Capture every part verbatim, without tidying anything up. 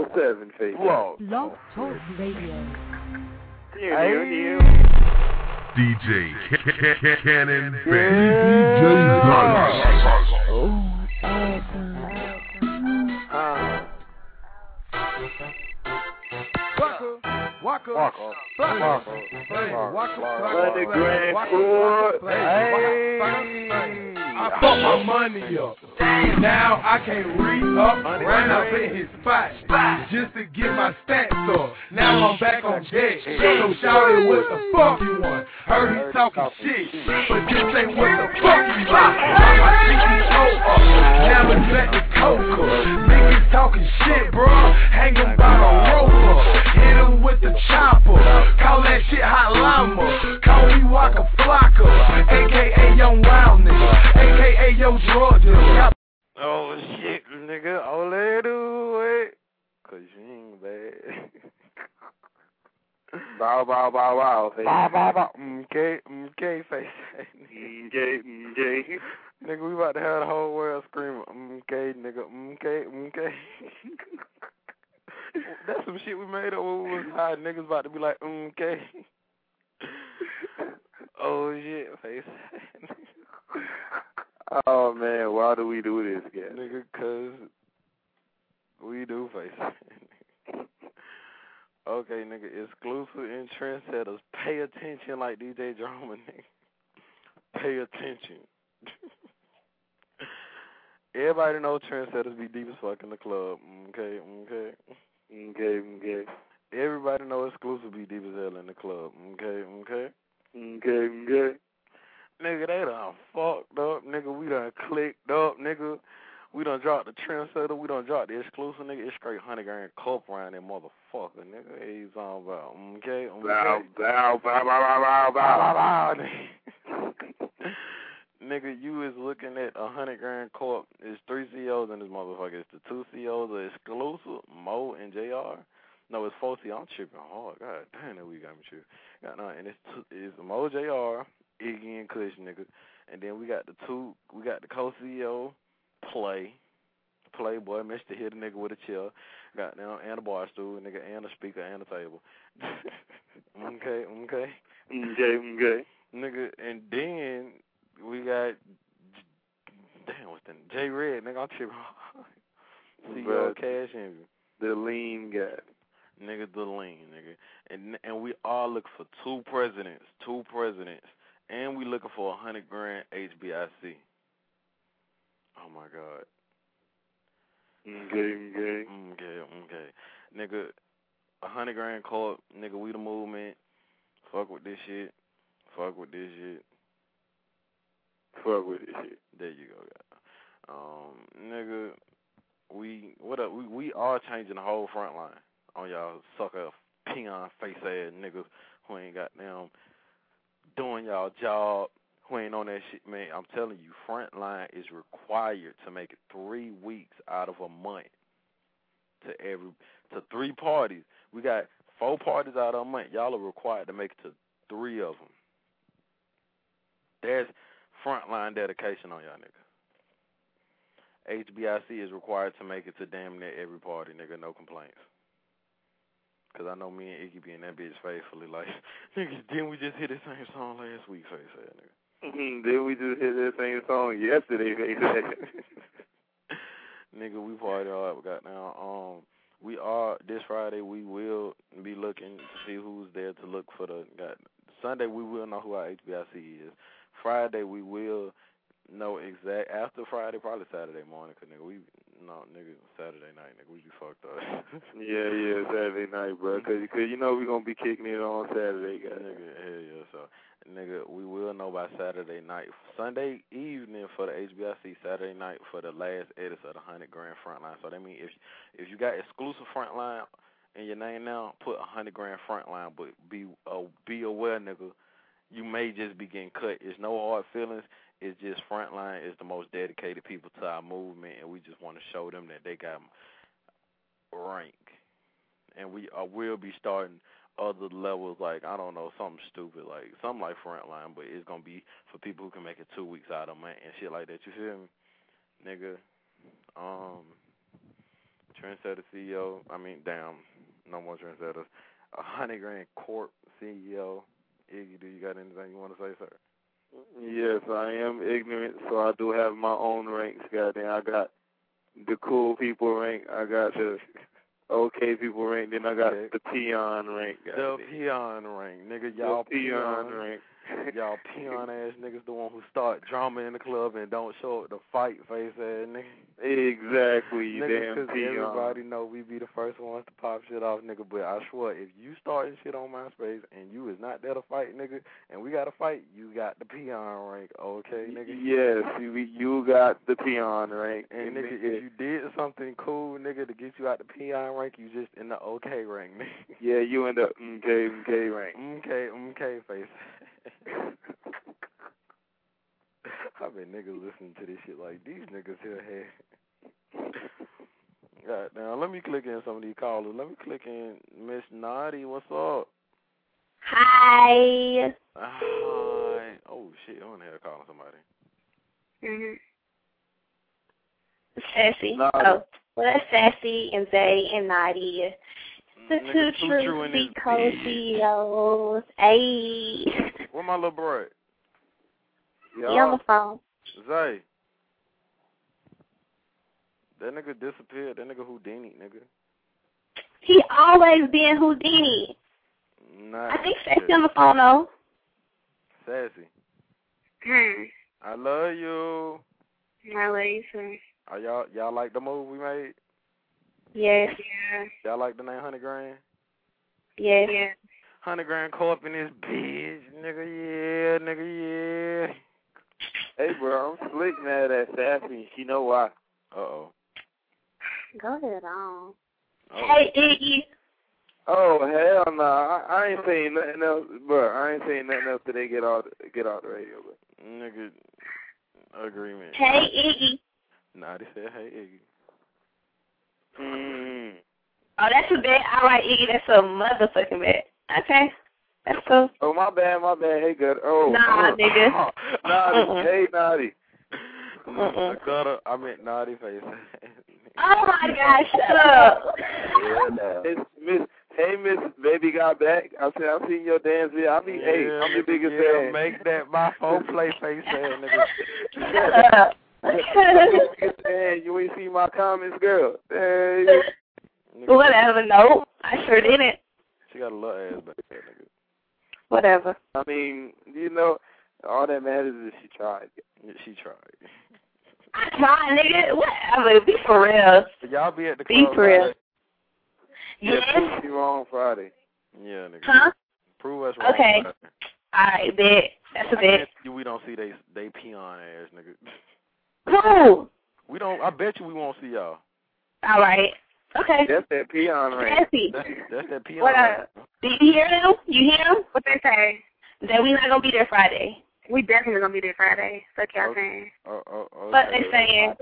oh seven, face. Whoa. Blog Talk Radio. Hey. D J Cannon Yeah. D J Dice. Oh, awesome. Uh. Waka, Waka, Waka, Waka, Waka, Hundred grand for Hey. I fucked my money up. Now I can't re-up, ran up in his spot just to get my stats up. Now I'm back on deck. So shout it, what the fuck you want? Heard he talking shit, but this ain't what the fuck you want. My C E O up, now it's at the coca. Niggas talking shit, bro. Hang him by the rope up. Hit him with the chopper. Call that shit hot llama. Call me Waka Flocka, A K A Young Wild Nigga, A K A Yo Drug Dealer. Oh shit, nigga, ole do it, cause you ain't bad. Bow, bow, bow, bow, face. Bow, bow, bow. Okay, okay, face. Okay, okay. Nigga, we about to have the whole world screaming, okay, nigga, okay, okay. That's some shit we made up when we was high. Niggas about to be like, okay. Oh shit, face. Oh man, why do we do this, guy? Nigga, cause we do face. Okay, nigga, exclusive and trendsetters. Pay attention like D J Drama, nigga. Pay attention. Everybody know trendsetters be deep as fuck in the club. Okay, okay. Okay, okay. Everybody know exclusive be deep as hell in the club. Okay, okay. Okay, okay. Nigga, they done fucked up. Nigga, we done clicked up. Nigga, we done dropped the trendsetter. We done dropped the exclusive. Nigga, it's straight hundred grand cup around that motherfucker. Nigga, he's on about. Okay, okay. Bow, bow, bow, bow, bow, bow, bow. Nigga, you is looking at a hundred grand corp. There's three C Os in this motherfucker. It's the two C Os are exclusive, Mo and J R. No, it's four C. I'm tripping hard. God damn, that we got me tripping. Got no, and it's two, it's Mo, J R, Iggy and Kush, nigga. And then we got the two. We got the co-C E O, Play, Playboy, Mister Hit a nigga with a chair. Got down and a bar stool, nigga, and a speaker and a table. okay, okay, Okay, okay. nigga, and then. We got, damn, what's the name? J Red, nigga, I'm tripping. C E O Cash Envy. The lean guy. Nigga, the lean, nigga. And and we all look for two presidents, two presidents. And we looking for a hundred grand H B I C. Oh, my God. Okay, okay. Okay, okay. Nigga, a hundred grand court, nigga, we the movement. Fuck with this shit. Fuck with this shit. Fuck with this shit. There you go, guys. Um, nigga, we what up? We we are changing the whole front line on y'all sucker peon face ass niggas who ain't got them doing y'all job, who ain't on that shit, man. I'm telling you, front line is required to make it three weeks out of a month to every to three parties. We got four parties out of a month. Y'all are required to make it to three of them. There's frontline dedication on y'all, nigga. H B I C is required to make it to damn near every party, nigga. No complaints. Because I know me and Iggy be in that bitch faithfully. Like, nigga, didn't we just hit the same song last week, face ass, nigga? Mm-hmm. Did we just hit that same song yesterday, face ass? Nigga, we party hard. We got now. Um, we are, this Friday, we will be looking to see who's there to look for the, got, Sunday, we will know who our H B I C is. Friday, we will know exact, after Friday, probably Saturday morning, because, nigga, we, no, nigga, Saturday night, nigga, we be fucked up. yeah, yeah, Saturday night, bro, because cause you know we going to be kicking it on Saturday, guys. Nigga, hell yeah, so, nigga, we will know by Saturday night. Sunday evening for the H B I C, Saturday night for the last edits of the one hundred grand frontline. So that means if if you got exclusive frontline in your name now, put one hundred grand frontline, but be uh, be aware, nigga, you may just be getting cut. It's no hard feelings. It's just Frontline is the most dedicated people to our movement, and we just want to show them that they got rank. And we uh, will be starting other levels, like, I don't know, something stupid, like something like Frontline, but it's going to be for people who can make it two weeks out of a month and shit like that. You feel me? Nigga, um, Trendsetter C E O. I mean, damn, no more Trendsetters. A Hundred Grand Corp C E O. Iggy, do you got anything you want to say, sir? Yes, I am ignorant, so I do have my own ranks. Goddamn, I got the cool people rank. I got the okay people rank. Then I got Okay. the peon rank. The goddamn. peon rank, nigga. Y'all the peon peon rank. Y'all peon ass niggas, the one who start drama in the club and don't show up to fight face ass nigga. Exactly, you Niggas, damn cause peon. everybody know we be the first ones to pop shit off, nigga. But I swear, if you starting shit on MySpace and you is not there to fight, nigga, and we got to fight, you got the peon rank, okay, nigga? Yes, you, you got the peon rank. And nigga, if you did something cool, nigga, to get you out the peon rank, you just in the okay rank, nigga. Yeah, you in the okay, okay rank. Okay, okay face. I bet niggas listening to this shit like, these niggas here had. God now let me click in some of these callers. Let me click in Miss Naughty. What's up? Hi. Hi. Oh shit, I'm on here calling somebody. Mhm. Sassy. Naughty. Oh, well that's Sassy and Zay and Naughty. The Nigga, two Too true True in this C E Os. Ayy. Where my little bro at? He on the phone. Zay. That nigga disappeared. That nigga Houdini, nigga. He always been Houdini. Nah. I think Sassy on the phone though. Sassy. Hmm. I love you. I love you, sir. Are y'all y'all like the move we made? Yes. Yeah. Y'all like the name Hundred Grand? Yes. Yeah. Hundred Grand Corp in this bitch, nigga. Yeah, nigga. Yeah. Hey, bro, I'm slick mad at Sassy. She know why. Uh oh. Go ahead on. Oh. Hey, Iggy. Oh hell no! I, I ain't saying nothing else, bro. I ain't saying nothing else till they get off get off the radio, bro. Nigga, agreement. Hey, Iggy. Nah, they said, hey, Iggy. Mm. Oh, that's a bet. All right, Iggy, that's a motherfucking bet. Okay. That's cool. Oh, my bad, my bad. Hey, good. Oh. Nah, uh, nigga. Naughty. Mm-mm. Hey, Naughty. I got her. I meant naughty face. Oh, my God, shut up. Miss, Miss, hey, Miss Baby got back. I said, I seen your dance video. I mean, Yeah, hey, I'm your nigga, biggest yeah, fan. make that my phone play face ass, nigga. Shut up. Biggest fan. You ain't seen my comments, girl. Hey. Nigga, Whatever, no. I sure didn't. she got a little ass back there, nigga. Whatever. I mean, you know, all that matters is she tried. Yeah, she tried. I tried, nigga. Whatever. Be for real. Y'all be at the Be club for real. Friday? Yeah, Yes. prove me wrong Friday. Yeah, nigga. Huh? Prove us wrong. Okay. Friday. All right, bet. That's a I bet. guarantee you we don't see they they peon ass, nigga. Cool. We don't. I bet you we won't see y'all. All right. Okay. That's that peon ring. Sassy. That's, that's that peon. What ass. up? Did you hear them? You hear them? What they say? That we not gonna be there Friday. We definitely gonna be there Friday. Fuck y'all saying. Oh, oh, oh, What okay. they saying?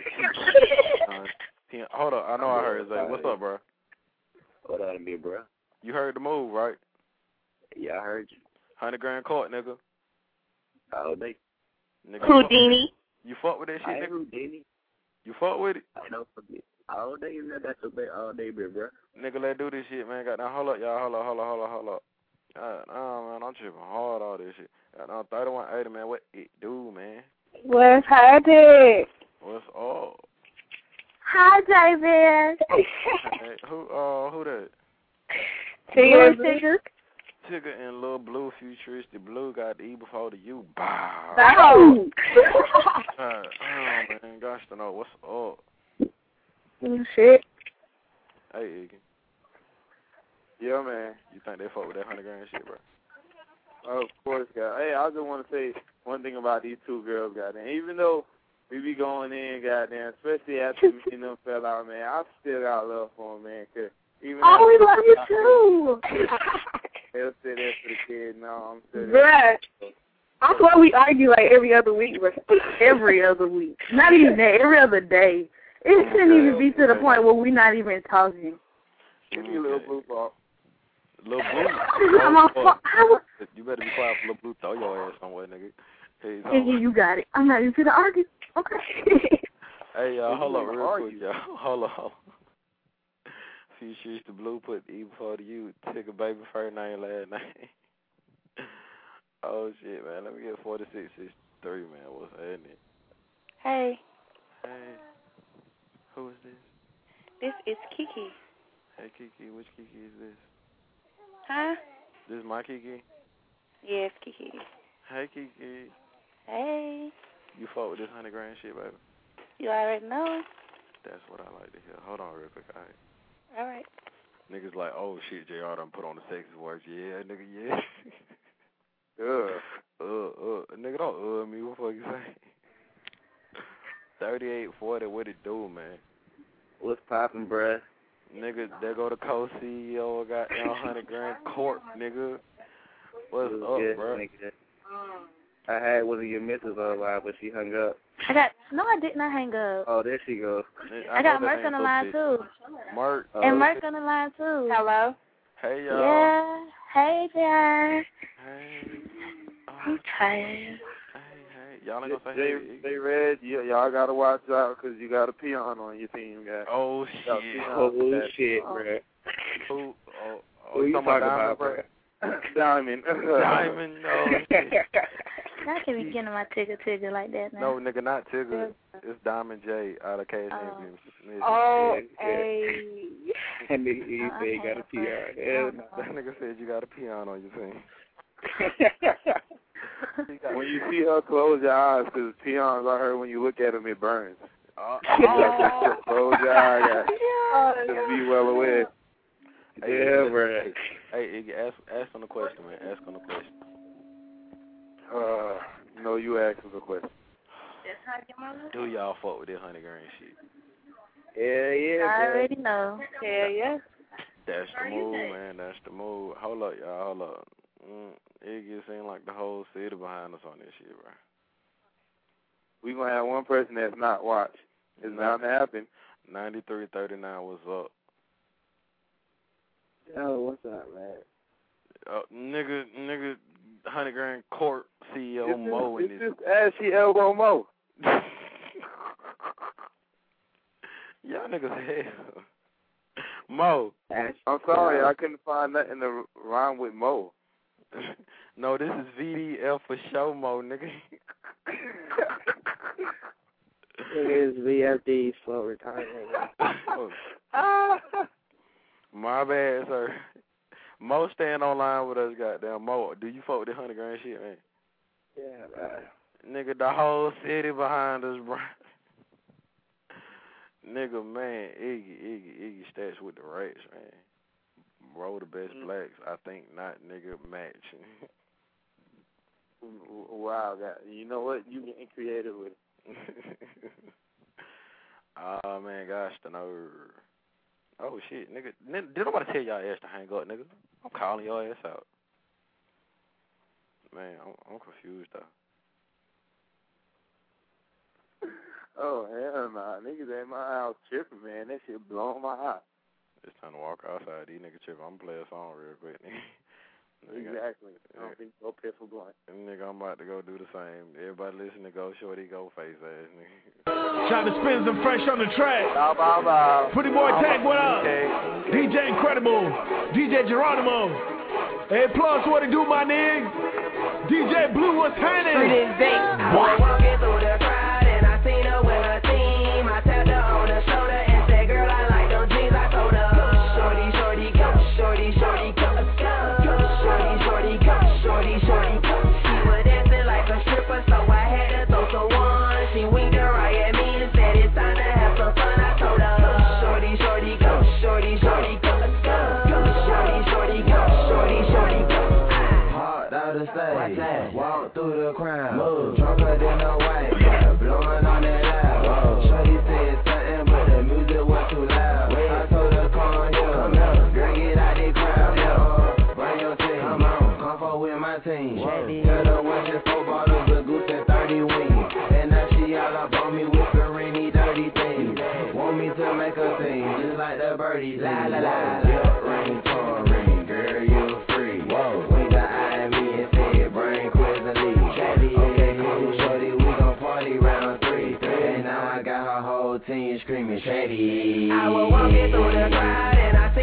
Uh, peon- Hold up. I know I heard Zay. What's up, bro? What up, me, bro? You heard the move, right? Yeah, I heard you. Hundred grand court, nigga. All day. Nigga, Houdini. You fuck with that I shit, ain't nigga? Houdini. You fuck with it? I don't forget. All day, man. That's a bit all day, bro, bro. Nigga, let's do this shit, man. Goddamn, hold up, y'all. Hold up, hold up, hold up, hold up. God, nah, man, I'm tripping hard all this shit. Goddamn, thirty-one eighty, man. What it do, man? What's happening? What's up? Hi, David. Hey, who, uh, who that? Tigger, Tigger. Tigger and Lil Blue, Futuristic Blue got the E before the U. Bow. Oh. Uh, oh, man, gosh to know. What's up? Shit. Hey, Iggy. Yeah, man. You think they fuck with that hundred grand shit, bro? Oh, of course, God. Hey, I just want to say one thing about these two girls, goddamn. Even though we be going in, goddamn, especially after me and them fell out, man, I still got love for them, man. Cause even Oh, we love you too. they'll sit there for the kid. No, I'm still Bruh. I swear we argue like every other week, but every other week. Not even that, every other day. It shouldn't even be to the point where we're not even talking. Give me a little blue ball. Lil Blue. I'm on phone. You better be quiet for Lil Blue. Throw your ass somewhere, nigga. Hey, Yeah, yeah, you got it. I'm not even gonna argue. Okay. hey y'all, hold up You real argue. quick, y'all. Hold on. few streets to blue, put the E before the U. Took a baby first name, last name. Oh, shit, man. Let me get forty-six sixty-three, man. What's happening? Hey. Hey. Who is this? This is Kiki. Hey, Kiki. Which Kiki is this? Huh? This is my Kiki? Yes, Kiki. Hey, Kiki. Hey. You fought with this hundred grand shit, baby? You already know. That's what I like to hear. Hold on real quick, all right? All right. Niggas like, oh, shit, J R done put on the sexy voice. Yeah, nigga, yeah. Ugh. Uh, uh. Nigga, don't uh me. What the fuck you say? thirty-eight forty, what it do, man? What's poppin', bruh? Nigga, there go the co-C E O, got a hundred grand court, nigga. What's up, good, bro? Nigga. I had one of your misses on line, but she hung up. I got, no, I did not hang up. Oh, there she goes. I, I got Merc on the line, too. Mark. Oh, and Merc on the line, too. Hello? Hey, y'all. Yeah. Hey, Jar. Hey. Oh, I'm tired. Hey, hey. Y'all ain't gonna say They, hey. they read, y- y'all got to watch out because you got a peon on your team, guys. Oh, Got a shit. peon Oh, on that. shit, Oh. bruh. Who? Oh, oh, Who you talking talking Diamond, about, bro? bruh? Diamond. Diamond, no. Shit. I can't be getting my tigger tigger like that now. No, nigga, not Tigger. It's Diamond J out of Cash Oh. Nigga. Oh, Yeah, yeah. hey. And he, he Uh-uh, said he got a P R. Hell no. That nigga said you got a peon on your team. When you see her, close your eyes because peons, I heard when you look at them, it burns. Uh, Close your eyes, guys. Just be well aware. Hey, Yeah, listen, bruh. Hey, hey, Iggy, ask, ask on the question, man. Ask on the question. Uh, no, you asked the question. Do y'all fuck with this hundred grand shit? Hell yeah, I bruh. already know. Hell yeah. That's the move, man. That's the move. Hold up, y'all. Hold up. Mm, Iggy, it seems like the whole city behind us on this shit, bro. We gonna have one person that's not watched. It's bound to happen. ninety-three thirty-nine, what's up? Yo, what's up, man? Uh, nigga, nigga, hundred grand court C E O It's Mo in just, this. it's just ashy elbow Mo. Y'all niggas hell. Mo. I'm sorry, I couldn't find nothing to rhyme with Mo. No, this is V D L for show, Mo, nigga. It is V F D's for retirement. My bad, sir. Mo staying online with us, goddamn. Mo, do you fuck with the hundred grand shit, man? Yeah, man. Nigga, the whole city behind us, bro. Nigga, man, Iggy, Iggy, Iggy stats with the rats, man. Bro, the best Mm-hmm. blacks, I think not, nigga, match. Wow, God. You know what? You getting creative with it. Oh, man, gosh, the nerve. Oh, shit, nigga. N- did nobody tell y'all ass to hang up, nigga? I'm calling your ass out. Man, I'm, I'm confused, though. Oh, hell nah. Niggas at my house tripping, man. That shit blowing my eye. It's time to walk outside. These niggas tripping. I'm going to play a song real quick, nigga. Exactly. I don't think so. Piss or blunt. Nigga, I'm about to go do the same. Everybody listen to Go Shorty, Go Face ass, nigga. Trying to spin some fresh on the track. Bow, bow, bow. Pretty boy Tank, what up? D J Incredible, D J Geronimo. Hey, plus, what it do, my nigga? D J Blue, what's happening? I was walking through the crowd and I seen her with her team. I tapped her on the shoulder and said, girl, I like those jeans. I told her, shorty, shorty, go, shorty, shorty, go, shorty, shorty, go, shorty, shorty, go. She was dancing like a stripper, so I had to throw some one. She winked her eye at me and said, it's time to have some fun. I told her, shorty, shorty, go, shorty, shorty, go, shorty, shorty, go, shorty, shorty, go. Hard out of stage, walk through the crowd, move, drunker than a white girl, blowing on that loud. Shorty said something, but the music was too loud. I told her, come on here, come here, girl, get out the crowd. Yeah. Bring your team, come on, come forward with my team. Tell her one just four bottles of goose and thirty wings. And now she all up on me whispering these dirty things. Want me to make a thing, just like the birdies. La la la, yeah, ring, torn ring, girl, you free. Whoa, wink the eye at me and said, bring quiz and leave. Okay, cool, shorty, we gon' party round three. And now I got her whole team screaming, Shady. I was walking through the crowd and I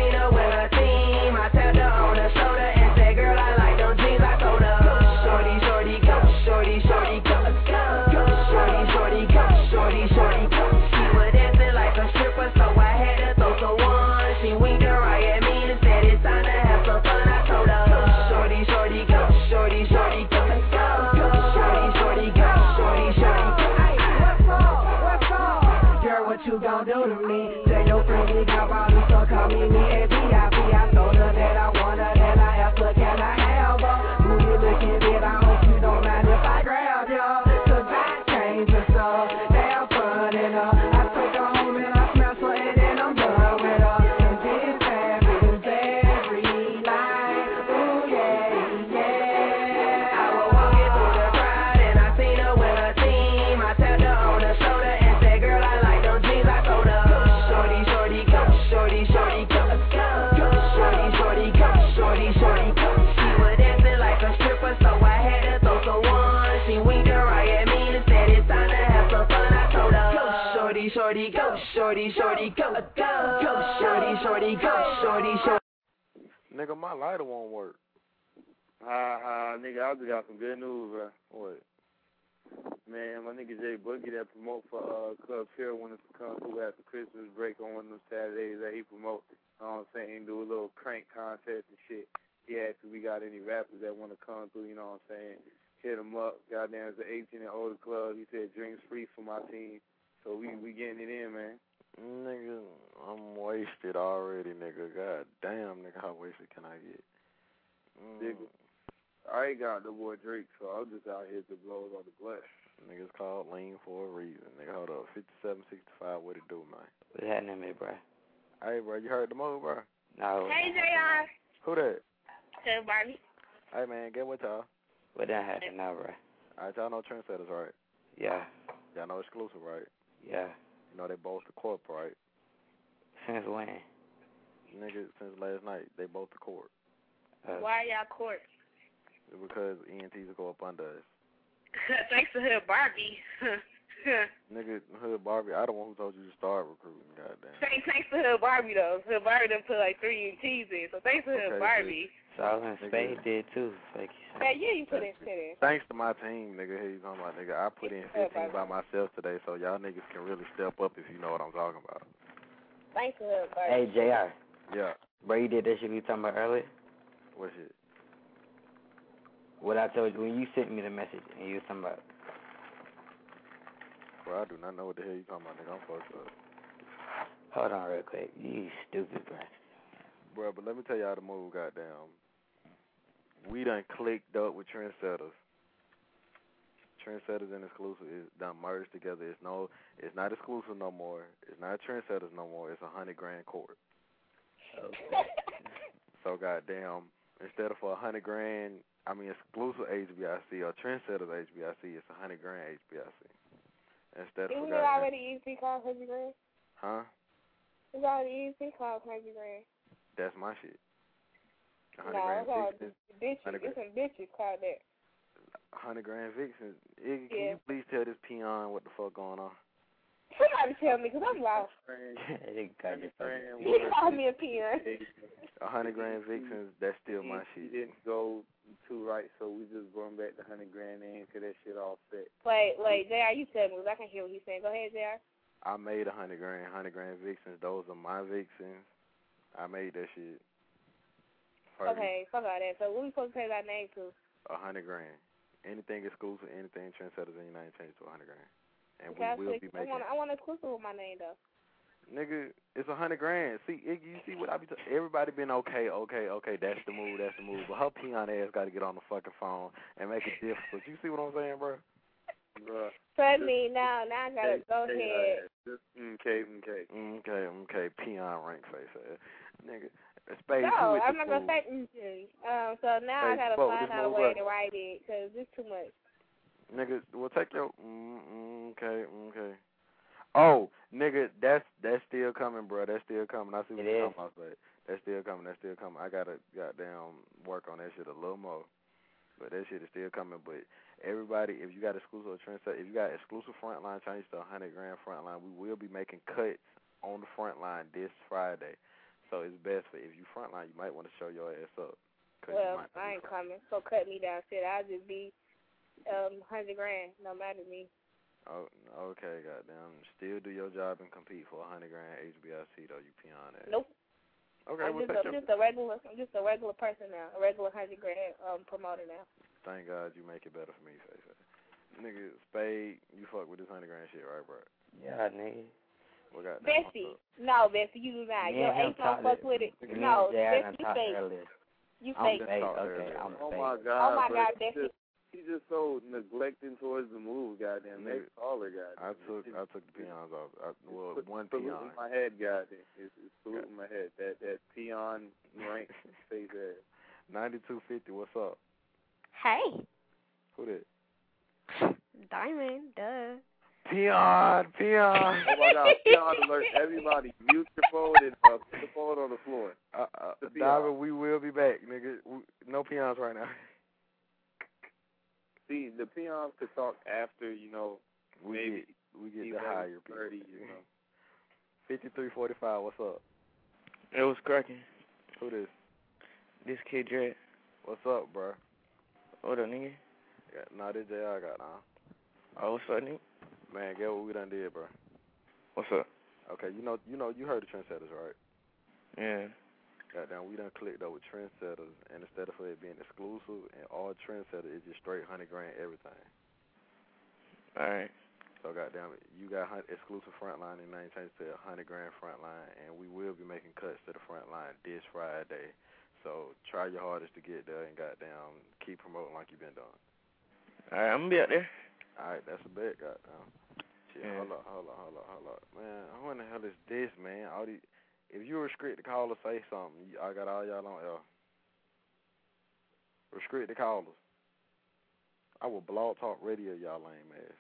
shorty, go, shorty, shorty, go, go, go, shorty, shorty, go, shorty, shorty. Nigga, my lighter won't work. Ha ha, nigga, I just got some good news, bro. What? Man, my nigga Jay Boogie that promote for uh, Club Pure when it's come through after Christmas break on one of them Saturdays that he promote. You know what I'm saying? Do a little crank contest and shit. He asked if we got any rappers that want to come through, you know what I'm saying? Hit him up. Goddamn, it's an eighteen and older club. He said drinks free for my team. So we we getting it in, man. Nigga, I'm wasted already, nigga. God damn, nigga, how wasted can I get? Mm. Nigga, I ain't got no boy Drake, so I'm just out here to blow on the blunt. Nigga's called lean for a reason. Nigga, hold up. fifty-seven sixty-five, what it do, man? What's happening, man, bro? Hey, bro, you heard the move, bro? No. Hey, J R. Who that? Hey, Barbie. Hey, man, get with y'all. What done happened now, bro? All right, y'all know Trendsetters, right? Yeah. Y'all know Exclusive, right? Yeah. You know they both the corp, right? Since when? Nigga, since last night, they both the court. Uh, Why are y'all court? Because E N Ts go up under us. Thanks to her, Barbie. Nigga, Hood Barbie, I the one who told you to start recruiting, goddamn. Thanks, thanks to her, Barbie, though. Her Barbie done put like three E N Ts in, so thanks to her, Okay, Barbie. Solomon Spade did too. Like Hey, yeah, you put in shit in. Thanks to my team, nigga. Here you talking about, nigga. I put in fifteen by myself today, so y'all niggas can really step up if you know what I'm talking about. Thanks to her, Barbie. Hey, J R. Yeah. Bro, you did that shit you talking about earlier? What shit? What I told you when you sent me the message and you was talking about. Bro, I do not know what the hell you talking about, nigga. I'm fucked up. Hold on real quick. You stupid, bro. Bro, but let me tell y'all the move, goddamn. We done clicked up with Trendsetters. Trendsetters and Exclusive is done merged together. It's no, it's not Exclusive no more. It's not Trendsetters no more. It's a hundred grand court. Okay. So goddamn, instead of for a hundred grand, I mean Exclusive H B I C or Trendsetters H B I C, it's a hundred grand H B I C. Instead of Isn't for it goddamn, already easy called hundred grand? huh? It's already easy called hundred grand. That's my shit. No, it's all bitches. It's some bitches called that. Hundred grand vixen. Iggy, can Yeah. you please tell this peon what the fuck going on? Somebody tell me, because I'm lost. They got you fucking- He called me a peon. A hundred grand vixens, that's still my He shit. didn't go too right, so we just going back to hundred grand in because that shit all set. Wait, wait, J R, you tell me, because I can hear what he's saying. Go ahead, J R. I made a hundred grand, hundred grand vixens. Those are my vixens. I made that shit. First, Okay, fuck all that. So what we supposed to pay that name to? A hundred grand. Anything exclusive, anything Trendsetters in your name, change to a hundred grand. And Okay, we will I, be I making. want, I want exclusive with my name though. Nigga, it's a hundred grand. See, Iggy, you see what I be? T- everybody been okay, okay, okay. That's the move. That's the move. But her peon ass got to get on the fucking phone and make it difficult. You see what I'm saying, bro? Bruh. So I mean, now, now I gotta go Okay, ahead. uh, just okay, okay. Okay, okay. Peon rank face ass, nigga. Spade, No, you with I'm the not gonna move. say anything. Um, so now I Hey, gotta fuck, find this out a move way up. to write it because it's too much. Nigga, well, take your. Mm, mm, okay, okay. Oh, nigga, that's that's still coming, bro. That's still coming. I see what It you're is. talking about, but that's still coming. That's still coming. I gotta goddamn work on that shit a little more, but that shit is still coming. But everybody, if you got exclusive Trendsetter, if you got exclusive frontline, change to a hundred grand frontline. We will be making cuts on the front line this Friday, so it's best for if you frontline, you might want to show your ass up. 'Cause you Well, might not I be ain't front- coming, so cut me down. Shit, I'll just be um hundred grand, no matter me. Oh, okay, goddamn. Still do your job and compete for a hundred grand H B I C though, you peon ass. Nope. Okay, I'm well, just, take a, your, just a regular, I'm just a regular person now, a regular hundred grand um promoter now. thank God you make it better for me, face ass. Nigga, Spade, you fuck with this hundred grand shit, right, bro? Yeah, nigga. What got Bessie, no, Bessie, you do not. Me Your and him ace don't talked fuck it. with it. Me No, and J R done Bessie, you talked fake. earlier. You I'm fake. fake. talk Okay, earlier. I'm Oh fake. my God. Oh my bro. God, He Bessie. just, he just so neglecting towards the move, goddamn. Nigga, Next caller, goddamn. I took I took the peons off. I, well, Put- one salute peon. in my head, goddamn. It's, it's salute in my head. That that peon rank face ass. ninety-two fifty, what's up? Hey, Who that? Diamond, duh. Peon, peon. Oh my God, peon alert! Everybody, mute your phone and uh, put the phone on the floor. Uh, uh, The peon. Diamond, we will be back, nigga. We, no peons right now. See, the peons could talk after, you know, We maybe get we get the eleven higher people. thirty, you know. fifty-three forty-five, what's up? It was cracking. Who this? This kid Dread. What's up, bro? What up, nigga? Yeah, nah, this J R got on. Oh, what's up, nigga? Man, get what we done did, bro. What's up? Okay, you know, you know, you heard the Trendsetters, right? Yeah. Goddamn, we done clicked up with Trendsetters, and instead of it being exclusive and all Trendsetters, it's just straight hundred grand everything. All right. So goddamn it, you got exclusive Frontline and name changed to a hundred grand Frontline, and we will be making cuts to the Frontline this Friday. So try your hardest to get there and goddamn keep promoting like you've been doing. All right, I'm gonna be out there. All right, that's a bet, goddamn. Shit, Yeah. hold up, hold up, hold up, hold up, man. Who in the hell is this, man? All these, if you restrict the caller, say something. You, I got all y'all on L. Restrict the callers. I will blog talk radio, y'all lame ass.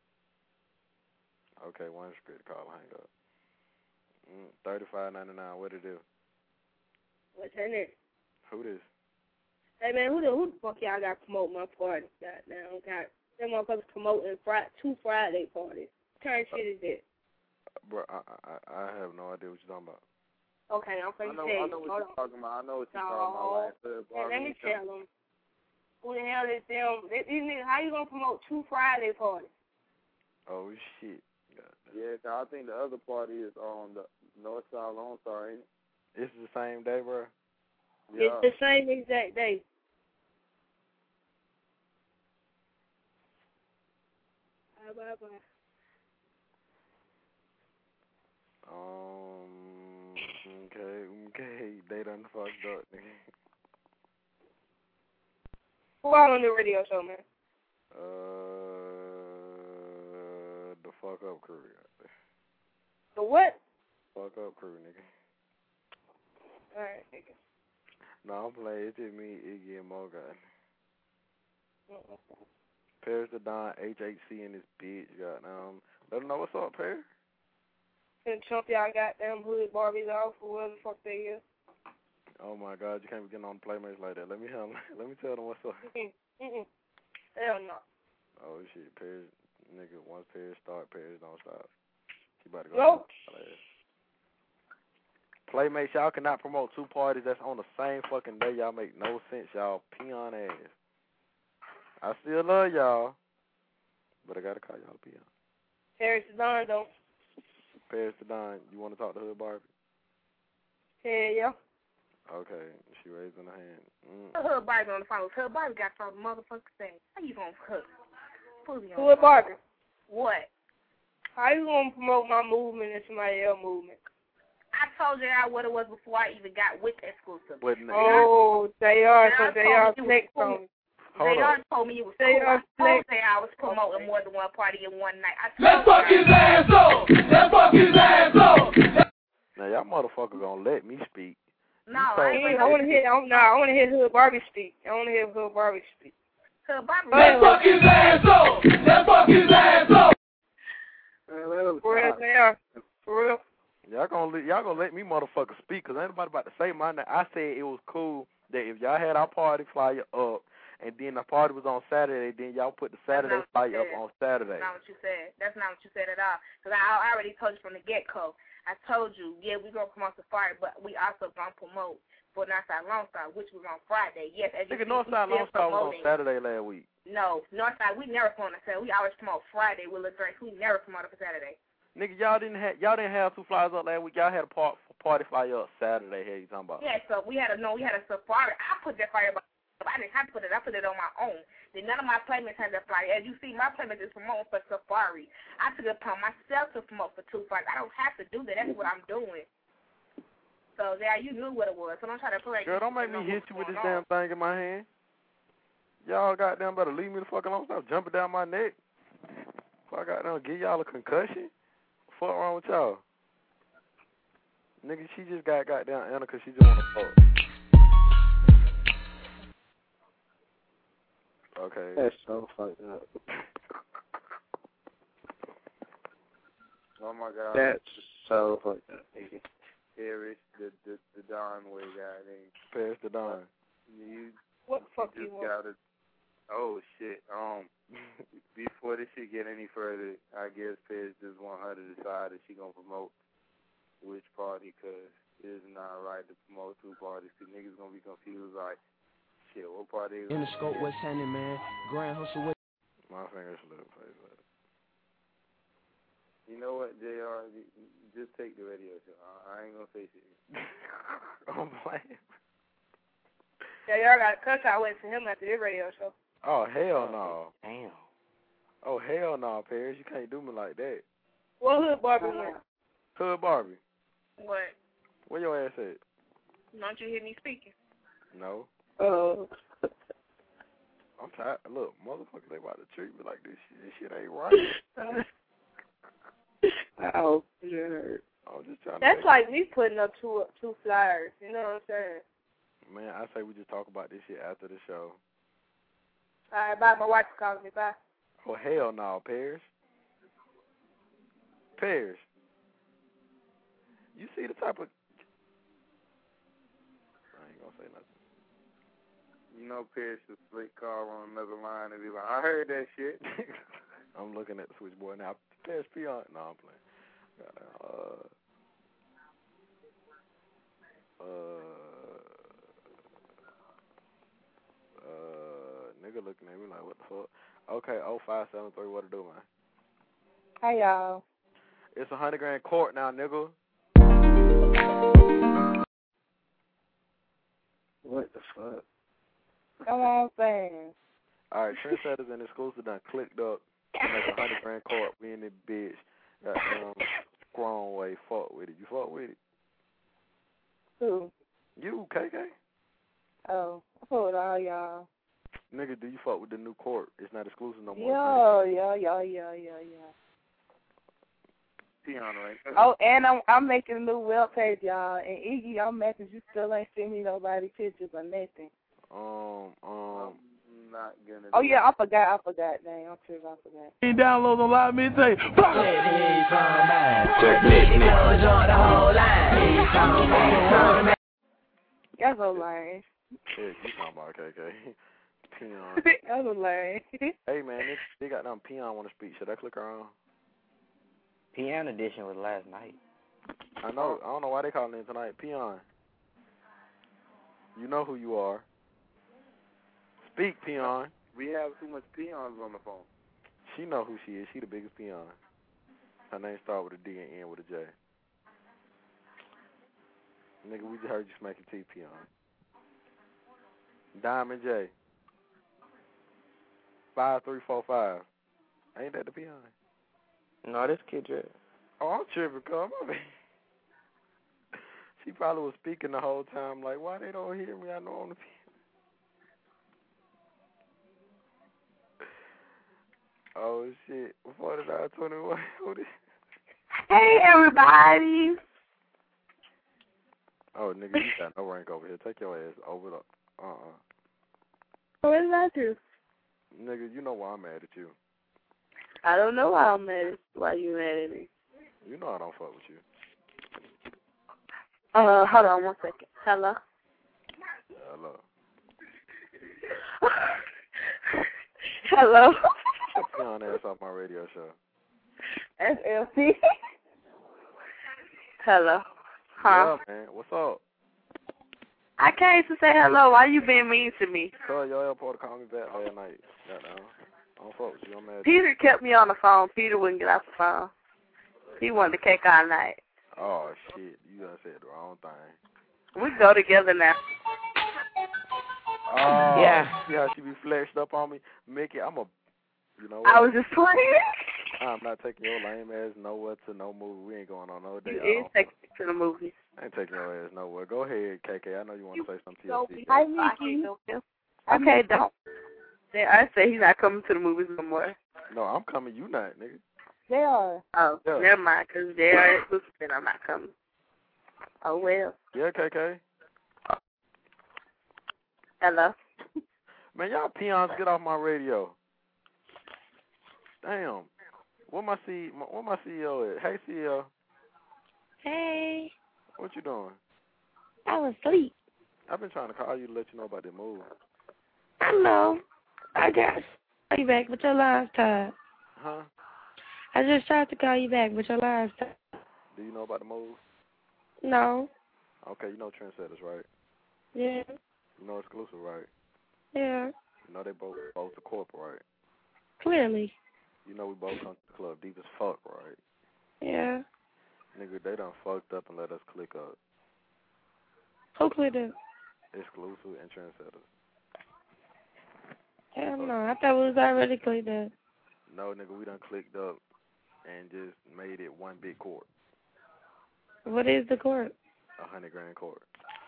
Okay, one restrict the caller, hang up. Mm, Thirty-five ninety-nine. What it do? What's her name? Who this? Hey man, who the who the fuck y'all got to promote my party? Goddamn, got them motherfuckers promoting fri- two Friday parties. What kind of shit is this? Bro, I, I I have no idea what you're talking about. Okay, I'm I finna know, tell you. I know what Hold you're on. talking about. I know what you're No. talking about. Like, the Yeah, let me barbecue. tell them. Who the hell is them? They- These niggas, how you gonna promote two Friday parties? Oh shit. Yeah, 'cause I think the other party is on the North Side Lone Star, ain't it? It's the same day, bro. Yeah. It's the same exact day. Bye bye bye. Um. Okay. Okay. They done fucked up, nigga. Who all on the radio show, man? Uh, the fuck up crew. The what? Fuck up crew, nigga. Alright, nigga. No, I'm playing. It's just me, Iggy, and Mo guy. Uh-uh. Paris the Don, H H C and this bitch. Got um. Let them know what's up, Paris. And chump y'all goddamn hood Barbies off or whatever the fuck they is. Oh my God, you can't be getting on Playmates like that. Let me help. Let me tell them what's up. Mm-mm. Mm-mm. Hell no. Oh shit, Paris, nigga. Once Paris start, Paris don't stop. She about to go. Nope. Playmates, y'all cannot promote two parties that's on the same fucking day. Y'all make no sense, y'all peon ass. I still love y'all, but I gotta call y'all peon. Paris is on though. Paris to Don, you want to talk to Hood Barbie? Hell yeah. Okay, she raising her hand. Mm. Hood Barbie on the phone. Hood Barbie got some motherfucking thing. How you gonna cook? Hood Barbie. What? How you gonna promote my movement and somebody else's movement? I told you I what it was before I even got with exclusive. What, oh, they are. So they are Hold flex on. Hold They up. are told me it was They cool. are I told flex. you I was promoting more than one party in one night. I Let's told fuck his ass up! Let's fuck his ass up! Now y'all motherfucker gonna let me speak. No, You I told ain't. me- I want to hear. I, no, I want to hear Hood Barbie speak. I want to hear Hood Barbie speak. Hood Barbie. Let's fuck his ass up! Let's fuck his ass up! For real, they are. For real. Y'all gonna let, y'all gonna let me motherfucker speak, cause ain't nobody about to say my name. I said it was cool that if y'all had our party flyer up, and then the party was on Saturday, then y'all put the Saturday That's not what flyer you up said. on Saturday. That's not what you said. That's not what you said at all. Because I, I already told you from the get-go. I told you, yeah, we're going to promote Safari, but we also going to promote for Northside Lone Star, which was on Friday. Yes, as you Nigga, see, Northside we Lone still Star was on promoting. Saturday last week. No, Northside, we never promote on Saturday. We always promote Friday with Lil Drake. We never promote for Saturday. Nigga, y'all didn't have y'all didn't have two flyers up last week. Y'all had a part, party flyer up Saturday. Here you talking about? Yeah, so we had a, no, we had a Safari. I put that flyer up. I didn't have to put it. I put it on my own. Then none of my playmates had that flyer. As you see, my playmates is promoting for Safari. I took it upon myself to promote for two flyers. I don't have to do that. That's what I'm doing. So, yeah, you knew what it was. So don't try to play. Girl, don't make me hit you with this damn thing in my hand. Y'all goddamn better leave me the fuck alone. Stop jumping down my neck. Fuck, I goddamn give y'all a concussion. Fuck wrong with y'all? Nigga, she just got goddamn Anna because she just want to fuck. Okay. That's so fucked up. Oh my God. That's so fucked up, nigga. Paris, the the the Don way guy. They, Paris the Don. You, what the fuck you you just want? gotta. Oh shit. Um. Before this shit get any further, I guess Paris just want her to decide if she gonna promote which party, because it's not right to promote two parties. Cause niggas gonna be confused like, shit, what party is In the scope, what's happening, man? Grand hustle with. My fingers slip. You know what, J R? Just take the radio show. I ain't gonna say shit. I'm playing. Yeah, y'all got a cookout waiting for him after this radio show. Oh, hell no. Damn. Oh, hell no, Paris. You can't do me like that. What hood Barbie went? Hood Barbie. What? Where your ass at? Don't you hear me speaking? No. Oh. I'm tired. Look, motherfuckers, they about to treat me like this shit. This shit ain't right. Oh, you hurt. I'm just trying to. That's like me putting up two two flyers. You know what I'm saying? Man, I say we just talk about this shit after the show. All right, bye. My wife calling me. Bye. Oh, hell no, Paris. Paris. You see the type of... I ain't gonna say nothing. You know, Paris should slick call on another line and be like, I heard that shit. I'm looking at the switchboard now. Paris Peon. No, I'm playing. Uh... Uh... Uh, nigga looking at me like, what the fuck? Okay, oh five seven three, what to do, man? Hey, y'all. It's a hundred grand court now, nigga. What the fuck? Come on, fans. All right, Trendsetters and Exclusive done clicked up to make a hundred grand court. We in this bitch. Got um, strong way. Fuck with it. You fuck with it? Who? You, K K? Oh, I fuck with all y'all. Nigga, do you fuck with the new court? It's not exclusive no more. Yo, yo, yo, yo, yo, yo. Peon, right? Oh, and I'm I'm making a new web page, y'all. And Iggy, I'm messing. You still ain't seen me nobody pictures or nothing. Um, um. I'm not gonna. Oh yeah, I forgot. I forgot. Dang, I'm tripping. I forgot. He downloads on Live Me and say, fuck it. That's so lame. Yeah, you talking about K K. Peon. That's so lame. Hey, man, they, they got them Peon want to speak. Should I click her on? Peon edition was last night. I know. I don't know why they calling in tonight. Peon. You know who you are. Speak, Peon. We have too much peons on the phone. She know who she is. She the biggest peon. Her name start with a D and end with a J. Nigga, we just heard you smacking teeth, peon. Diamond J. Five three four five. Ain't that the peon? No, this kid J. Oh, I'm tripping, come on. She probably was speaking the whole time, like, why they don't hear me? I know I'm the peon. Oh, shit. forty-nine twenty-one. Hey, everybody. Oh, nigga, you got no rank over here. Take your ass over the... Uh-uh. What did I do? Nigga, you know why I'm mad at you. I don't know why I'm mad at why you mad at me. You know I don't fuck with you. Uh, hold on one second. Hello? Hello. Hello? Get on ass off my radio show. S L C. Hello? Huh? Yeah, man. What's up? I came to say hello. Why you being mean to me? Cause your airport called me back last night. Goddamn. I don't fuck with you. I'm mad. Peter kept me on the phone. Peter wouldn't get off the phone. He wanted to cake all night. Oh, shit. You done said the wrong thing. We go together now. Oh, Yeah. See how she be flexed up on me? Mickey, I'm a, you know what? I was just playing. I'm not taking your lame ass nowhere to no movie. We ain't going on no day. You is taking me to the movies. I ain't taking your ass nowhere. Go ahead, K K. I know you want to say something to your people. Hi, Mickey. Okay, don't. Then I say he's not coming to the movies no more. No, I'm coming. You not, nigga. They are. Oh, Yeah. never mind, because they are exclusive and I'm not coming. Oh, well. Yeah, K K. Hello? Man, y'all peons get off my radio. Damn. Where my C where my C E O at? Hey, C E O. Hey. What you doing? I was asleep. I've been trying to call you to let you know about the move. I know. I got to call you back, but your line's tied. Huh? I just tried to call you back, but your line's tied. Do you know about the move? No. Okay, you know Trendsetters, right? Yeah. You know Exclusive, right? Yeah. You know they both both the corporate, right? Clearly. You know we both come to the club deep as fuck, right? Yeah. Nigga, they done fucked up and let us click up. Who clicked up? Exclusive and Trendsetters. Hell no. I thought we was already clicked up. No, nigga, we done clicked up and just made it one big court. What is the court? A hundred grand court.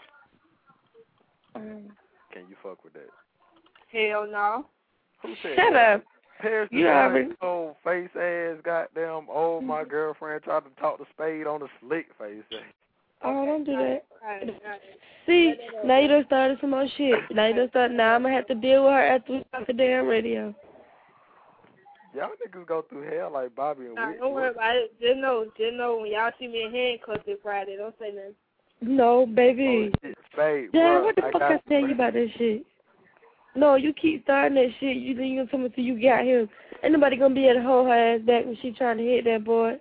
Um, Can you fuck with that? Hell no. Who said Shut that? up. Paris You already... old face ass goddamn old my girlfriend tried to talk to Spade on the slick face. Oh, don't do that. See, now you done started some more shit. Now you done started, now I'm gonna have to deal with her after we start the damn radio. Y'all niggas go through hell like Bobby and Nah, Whitney. don't worry about it. Just know, just know when y'all see me in handcuffs this Friday, don't say nothing. No, baby. Oh, shit, Spade, Damn, bruh, what the I fuck got I tell you about that shit? No, you keep starting that shit. You think you gonna tell me till you got him. Ain't nobody gonna be able to hold her ass back when she trying to hit that boy.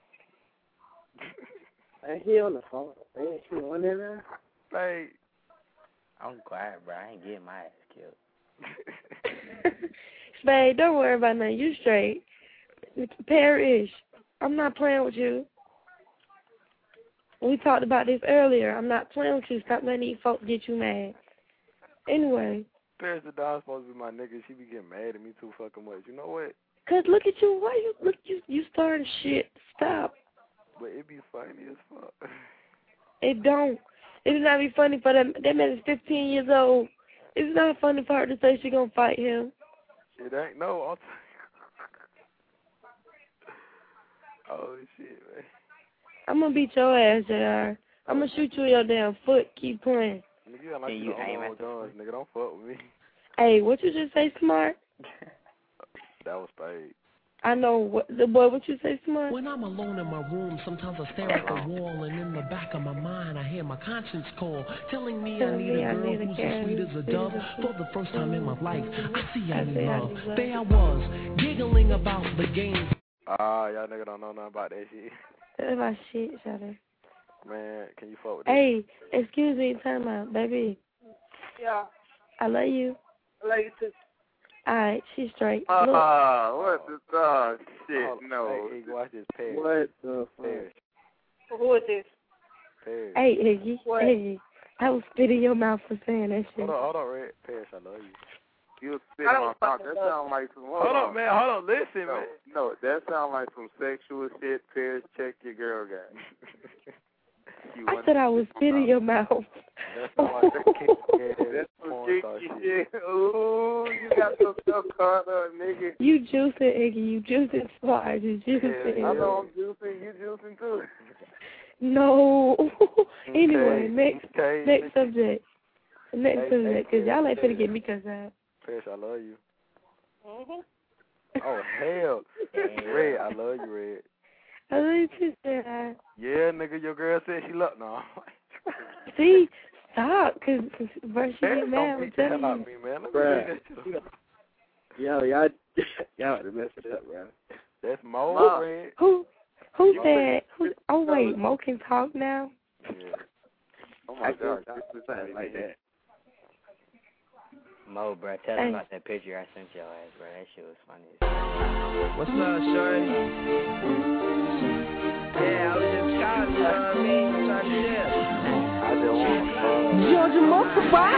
Ain't he on the phone? Ain't she on there? Spade. I'm quiet, bro. I ain't getting my ass killed. Spade, don't worry about nothing. You straight. Perish. I'm not playing with you. We talked about this earlier. I'm not playing with you. Stop letting these folks get you mad. Anyway. Paris the dog supposed to be my nigga. She be getting mad at me too fucking much. You know what? Cause look at you. Why you look you you starting shit? Stop. But it be funny as fuck. It don't. It's not be funny for them. That man is fifteen years old. It's not funny for her to say she gonna fight him. It ain't no. I'll t- oh shit, man. I'm gonna beat your ass, J R. I'm gonna shoot you in your damn foot. Keep playing. Nigga, you like you aim at guns, nigga. Don't fuck with me. Hey, what you just say, Smart? That was Spade. I know. What the boy, what you say, Smart? When I'm alone in my room, sometimes I stare at the wall, and in the back of my mind, I hear my conscience call, telling me Telling I need me a I girl need a who's girl as sweet who's as a sweet dove. as a For the first time in my life, I see I I need say I love. need love. There I was, giggling about the game. Ah, y'all nigga don't know nothing about that shit. That's my shit, Shadow. Man, can you fuck with that? Hey, excuse me, time out, baby. Yeah. I love you. I love you too. Alright, she's straight. Ah, uh, what the dog? Shit, Oh, no. Hey, hey, watch this, Paris. What the fuck? Paris. Who is this? Paris. Hey, Iggy. What? Hey, I will spit in your mouth for saying that shit. Hold on, hold on, Red. Paris, I love you. You spit in my mouth. That sound like some. Hold, Hold on, man. Hold on. Listen, no, man. No, that sound like some sexual shit. Paris, check your girl guy. I said I was spit in your mouth. That's all like that kinky ass That's some porn star kinky shit. shit. Ooh, you got some stuff caught up, nigga. You juicing, Iggy. You juicing smart. You juicing. I know I'm juicing. You juicing too. No. Anyway, Okay, next okay. next subject. Next Hey, subject, hey, because y'all ain't hey. finna get me cussed out. Paris, I love you. Mm-hmm. Oh, hell. Red, I love you, Red. I love you too, Sarah. Yeah, nigga, your girl said she loved no. See, stop, because first you Paris get don't mad, I'm beat the hell telling out you. of me, man. Let me Bruh. read that shit. Yo, y'all, y'all had to mess it up, bro. That's Mo, Nah. Red. Who who You said, who, said- oh wait, Mo can talk now? Yeah. Oh my I god, can't this is something like that. Mo, bro, tell Hey. him about that picture I sent your ass, bro. That shit was funny as hell. What's up, shorty? Yeah, I was just calling, you know what I mean? Trying to chill. I just want to fuck. Georgia Muscle Box?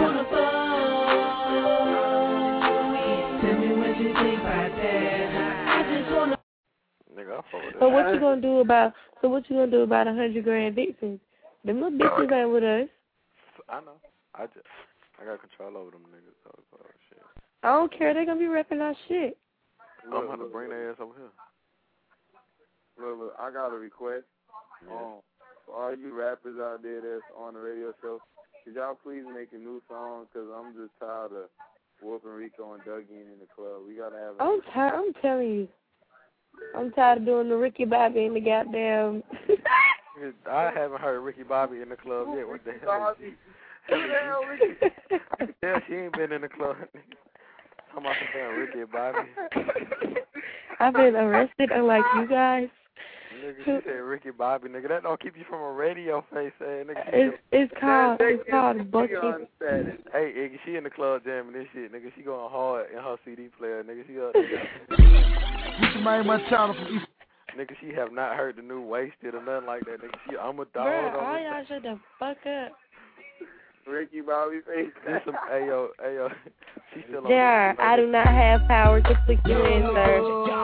Tell me what you think about that. Nigga, I fuck with So that. what you gonna do about, so what you gonna do about a hundred grand vixens? Them little bitches ain't with us. I know. I just, I got control over them niggas. So, so shit. I don't care, they gonna be rapping our shit. I'm gonna bring their ass over here. Look, look, I got a request. Yeah. Um, for all you rappers out there that's on the radio show, could y'all please make a new song? Because I'm just tired of whooping Rico and Dougie in the club. We gotta have. A I'm tired. I'm telling you, I'm tired of doing the Ricky Bobby and the goddamn. I haven't heard Ricky Bobby in the club yet. What the hell? Is Who the hell Ricky? yeah, she ain't been in the club. Talking about some damn Ricky Bobby. I've been arrested unlike you guys. Nigga, she said Ricky Bobby, nigga. That don't keep you from a radio face, ass nigga. It's it's called it's called Bucky. Hey, Iggy, she in the club jamming this shit, nigga. She going hard in her C D player, nigga. She up there. my channel from East. Nigga, she have not heard the new Wasted or nothing like that, nigga. She, I'm a dog. Bruh, all y'all shut the fuck up. Ricky Bobby face. Some, ayo, ayo. She still on. Yeah, I do not have power to click you in, sir.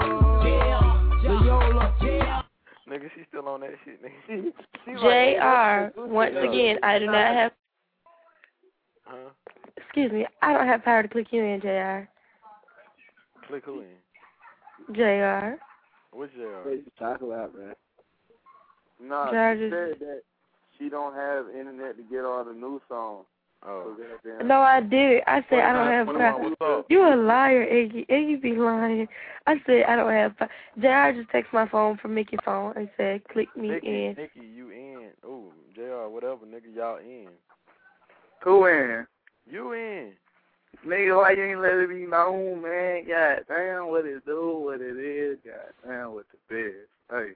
Nigga, she still on that shit, nigga. J R, once again, I do not have. Huh? Excuse me, I don't have power to click you in, J R. Click who in? J R. What's J R? What you talking about, man? Nah, she Charges. said that she don't have internet to get all the new songs. Oh. So No, I did. I said I don't have power. You a liar, Iggy. Iggy be lying. I said I don't have power. J R just texted my phone from Mickey's phone and said, click me Nikki, in. Nikki, you in. Ooh, J R, whatever, nigga, y'all in. Who in? You in. Nigga, why you ain't let it be known, man? God damn what it do, what it is. God damn what the biz. Hey.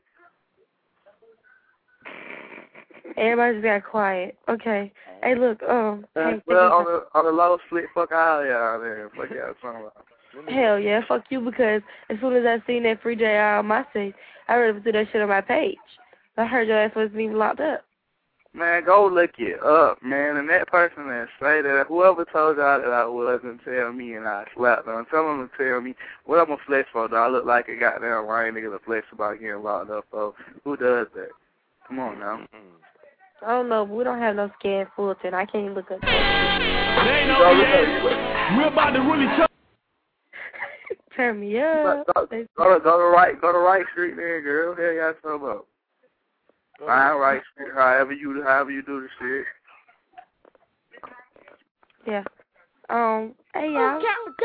Everybody just got quiet. Okay. Hey, look, um. Uh, hey, well, on the, on the low split, fuck out of y'all there. Fuck y'all talking about. Hell yeah, fuck you, because as soon as I seen that free J R on my stage, I really put that shit on my page. I heard your ass was being locked up. Man, go look it up, man. And that person that say that, whoever told y'all that I wasn't tell me and I slapped them. Tell them to tell me what I'm going to flex for, though. I look like a goddamn lying nigga to flex about getting locked up, though. Who does that? Come on now. I don't know, but we don't have no scan Fulton. I can't look up. They ain't no We're about to really turn. Turn me up. Go, go, go, to, go to right, go to right street there, girl. Hell, y'all talking about? Fine, right street. However you, however you do the shit. Yeah. Um. Hey y'all.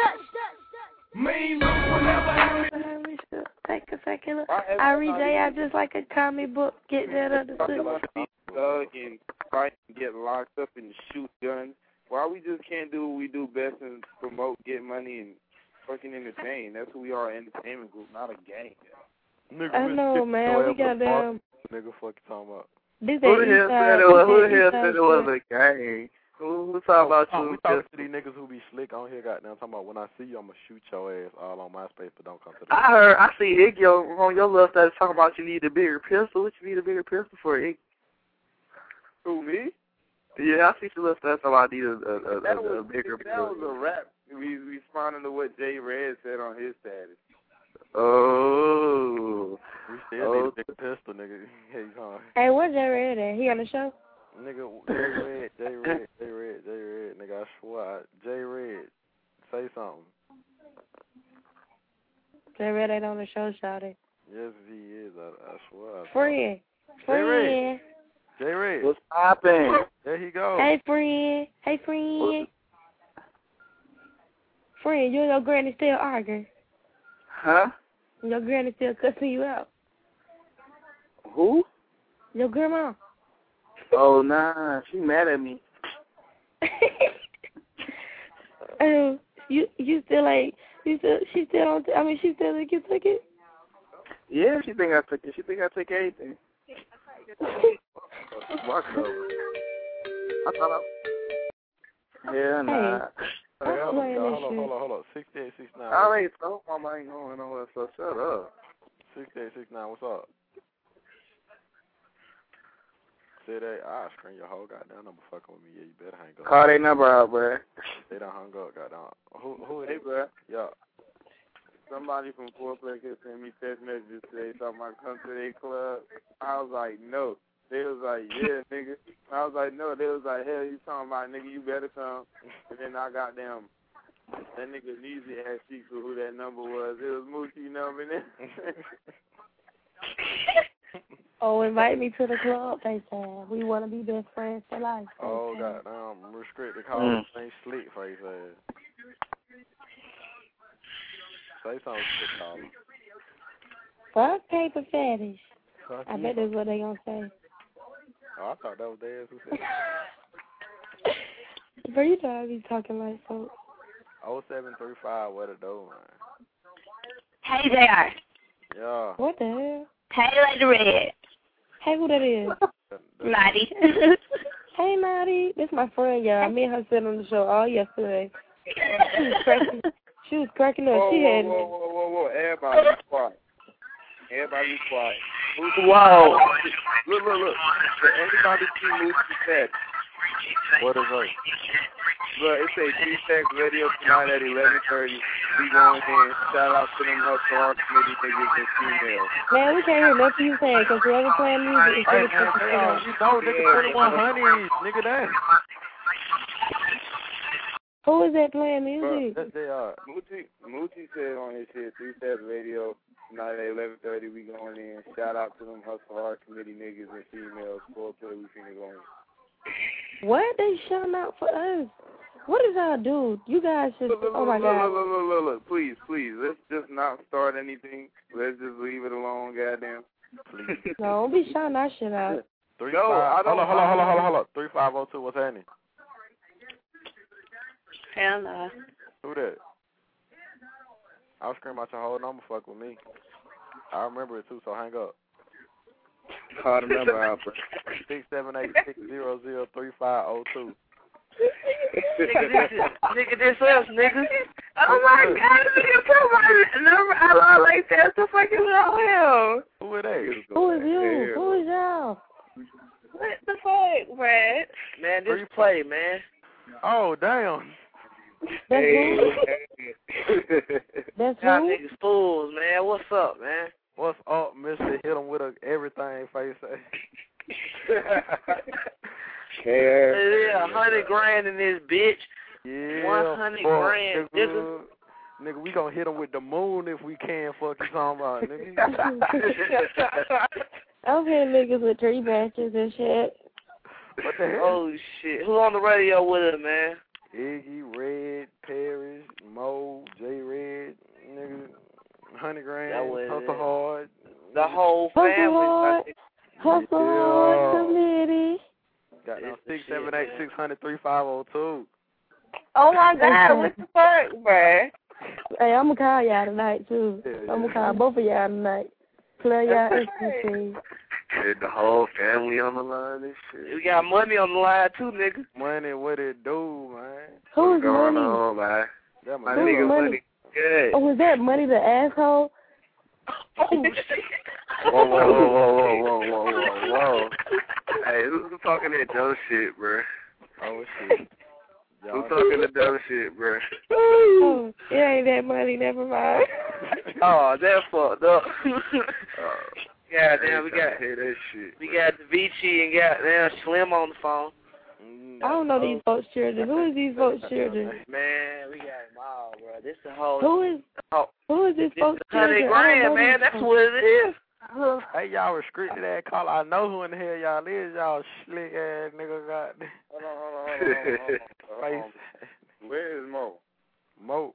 Me, whenever we should take a second. I read J I just like a comic book. Get that understood. Thug and fight and get locked up and shoot guns. Why we just can't do what we do best and promote, get money, and fucking entertain? That's who we are, an entertainment group, not a gang. Nigga, I know, man. We got them. Nigga, fuck you talking about? This who the hell said it was? Who the hell said it was a gang? Who, who talking about oh, you? We talking to these niggas who be slick on here, goddamn. Talking about when I see you, I'ma shoot your ass all on MySpace, but don't come to the. I heard, I see Iggy on your little stuff talking about you need a bigger pistol. What you need a bigger pistol for, Iggy? Who, me? Yeah, I see your little stuff talking about I need a, a, a, that a, was, a bigger that pistol. That was a rap. We responding to what Jay Red said on his status. Oh. We still oh. need a bigger pistol, nigga. Hey, huh? Hey, where's Jay Red at? He on the show? Nigga, Jay Red, Jay Red, Jay Red, Jay Red, nigga, I swear, Jay Red, say something. Jay Red ain't on the show, shawty. Yes, he is, I, I swear. I friend, friend. Jay Red. What's happening? There he goes. Hey, friend. Hey, friend. What? Friend, you and your granny still arguing? Huh? Your granny still cussing you out? Who? Your grandma. Oh, nah, she mad at me. um, you you still ain't, you still, she still don't, I mean, she still think you took it? Yeah, she think I took it. She think I took everything. Walk over. I thought I... Yeah, nah. Hey, hold on, hold on, hold on, hold on. sixty-eight sixty-nine. I already told Mama ain't going nowhere, so shut up. sixty-eight sixty-nine, what's up? Say that, I'll screen your whole goddamn number fucking with me. Yeah, you better hang up. Call their number out, bro. They done hung up, goddamn. Who, who is Hey, it? bro. Yeah. Somebody from Fourplex had sent me text messages today talking about come to their club. I was like, no. They was like, yeah, nigga. I was like, no. They was like, hell, you talking about, nigga, you better come. And then I got them. That nigga Neezy asked you for who that number was. It was Moochie number. Oh, invite me to the club, they said. We want to be best friends for life. Oh, okay. goddamn. Restricted call mm. ain't slick face ass. Say something to call him. Fuck paper fetish. Fuck I you. bet that's what they gonna say. Oh, I thought that was theirs who said it. Bro, you know I be talking like folks. oh seven three five, what a door, man. Hey, J R. Yeah. What the hell? Hey, Lady Red. Hey, who that is? Lottie. Hey, Lottie. This is my friend, y'all. Me and her sat on the show all yesterday. She was cracking, she was cracking up. Whoa, she whoa, had whoa, whoa, whoa, whoa. Everybody be quiet. Everybody be quiet. Whoa. Look, look, look. Did anybody see Moochie said? What is that? Look, it say T-Sex Radio tonight at eleven thirty. We going in. Shout out to them Hustle Hard Committee niggas and females. Man, we can't hear nothing you saying because whoever playing music is Hey, really man, fucking hey, on. you know, nigga, twenty-one hundred, nigga, that. Who is that playing music? That's they are. Moochie, Moochie said on his shit, T-Sex Radio tonight at eleven thirty. We going in. Shout out to them Hustle Hard Committee niggas and females. Foreplay, we finna go in. What? They shouting out for us. What did y'all do? You guys should. Look, look, Oh my look, God. Look, look, look, look, look, please, please, let's just not start anything. Let's just leave it alone, goddamn. Please. No, don't be shouting that shit out. Three No, five, I don't. hold on, hold on, hold on, hold on, hold on. Three five zero two. What's happening? Hell no. Who that? I'll scream out your whole number. Fuck with me. I remember it too. So hang up. Call the number out, bro. Six seven eight six zero zero three five zero two. Nigga, this is, nigga, this us, nigga. Oh my God, nigga, put my number out like that. The fuck is wrong with him? Who is that? Who is you? Who is y'all? What the fuck, Brad? Man, this play, man. Oh, damn. That's Hey, who? hey. That's Y'all who? niggas fools, man. What's up, man? What's up, Mister Hit him with a everything face. Yeah, a hundred grand in this bitch. Yeah. One hundred fuck, grand, nigga. nigga. Nigga, we gonna hit him with the moon if we can. Fuck you talking about, nigga. I'm hearing niggas with tree branches and shit. What the hell? Oh shit. Who on the radio with us, man? Iggy, Red, Paris, Mo, J Red, nigga, hundred grand, That was hustle it. hard. The whole Hustle family. hard. Hustle hard committee. Got now six seven eight six hundred three five zero two. Oh my God, what the fuck, Brad? Hey, I'm gonna call y'all tonight too. I'm gonna call both of y'all tonight. Play y'all instancy. Had the whole family on the line and shit. We got money on the line too, nigga. Money, what it do, man? Who's going money? on, man? That My Who's nigga money? money. Good. Oh, was that money the asshole? Oh, Whoa, whoa, whoa, whoa, whoa, whoa, whoa, whoa. Hey, who's talking that dumb shit, bro? Oh, shit. Who's talking that dumb shit, bro? Oh, it ain't that money, never mind. Oh, that fucked up. Uh, God damn, we got hear that shit. we got Vici and goddamn Slim on the phone. I don't know these folks' children. Who is these folks' children? Man, we got them all, bro. This the whole. Who is Oh, who is this this folks' is hundred children? I don't grand, know man. these That's folks. what it is. Hey, y'all restricted that call. I know who in the hell y'all is. Y'all slick ass nigga got Hold on, hold on, hold on, hold on, hold on. face. Where is Mo? Mo.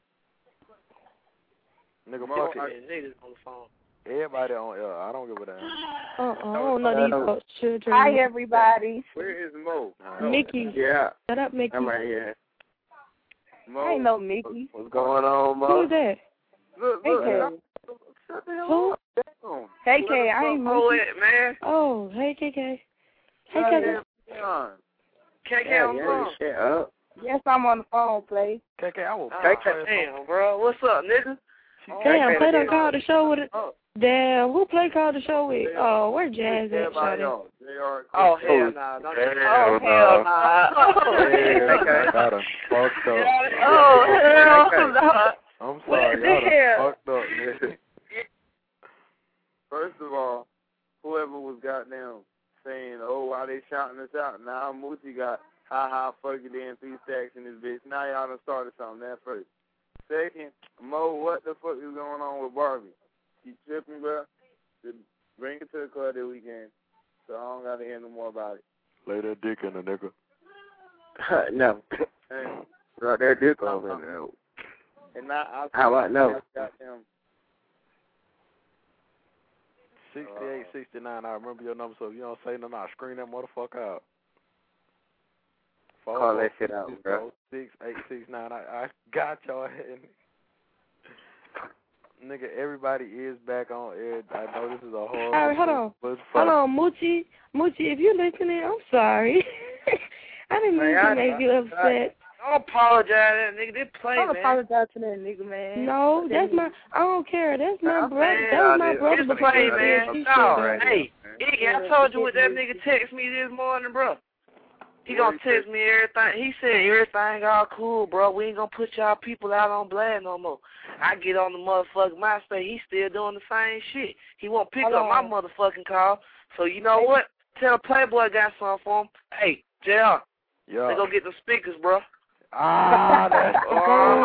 Nigga, Mo, fuck I- it. Niggas on the phone. Everybody on air. I don't give a damn. Uh-uh, I don't know these folks' children. Hi, everybody. Where is Mo? Mickey. Yeah, Shut up, Mickey. I'm right here. Mo, I ain't no Mickey. what's going on, Mo? Who's that? Look, Hey, look. K. Shut the hell Who? up. Damn. Hey, K, I ain't Oh, Mickey. it, man. Oh, hey, K K. Hey, Shut K K. the hell on. K K on the phone. Shut up. Yes, I'm on the phone, play. K K, I will. Oh, damn, bro. What's up, nigga? Damn, play done called the show with it. Oh. Damn, who play called the show with? Oh, where Jazz at, Everybody Shawty? on. They are. Oh, hell nah. Don't Hell oh, nah. hell nah. Oh, I got him fucked up. oh, hell nah. I'm What sorry. the Y'all done hell? fucked up, nigga. First of all, whoever was goddamn saying, oh, why they shouting us out? Now Moochie got ha ha fuck it in three stacks in this bitch. Now y'all done started something. That first. Second, Mo, what the fuck is going on with Barbie? She tripping, bro. Just bring it to the club this weekend. So I don't gotta hear no more about it. Lay that dick in the nigga. no. Hey, bro, that dick over there. And now I how I know? Goddamn. sixty-eight, sixty-nine. I remember your number, so if you don't say nothing, I'll screen that motherfucker out. Four, Call four, that shit out, six, bro. four, six, eight, six, nine. I, I got your head. nigga, everybody is back on air. I know this is a horrible. All right, hold on. Hold on, Moochie. Moochie, if you're listening, I'm sorry. I didn't mean to make you upset. Don't apologize to that nigga. They play, Don't man. apologize to that nigga, man. No, that's my. I don't care. That's my Nah, brother. man, That was my it's brother. play, before he man. did No, shit. hey, Iggy, I told you what that nigga text me this morning, bro. He gonna text me everything. He said everything all cool, bro. We ain't gonna put y'all people out on blast no more. I get on the motherfucking MySpace. He still doing the same shit. He won't pick Hold up my on. motherfucking call. So you know what? Tell Playboy got something for him. Hey, J R, Yeah. they go get the speakers, bro. Ah, that's Oh,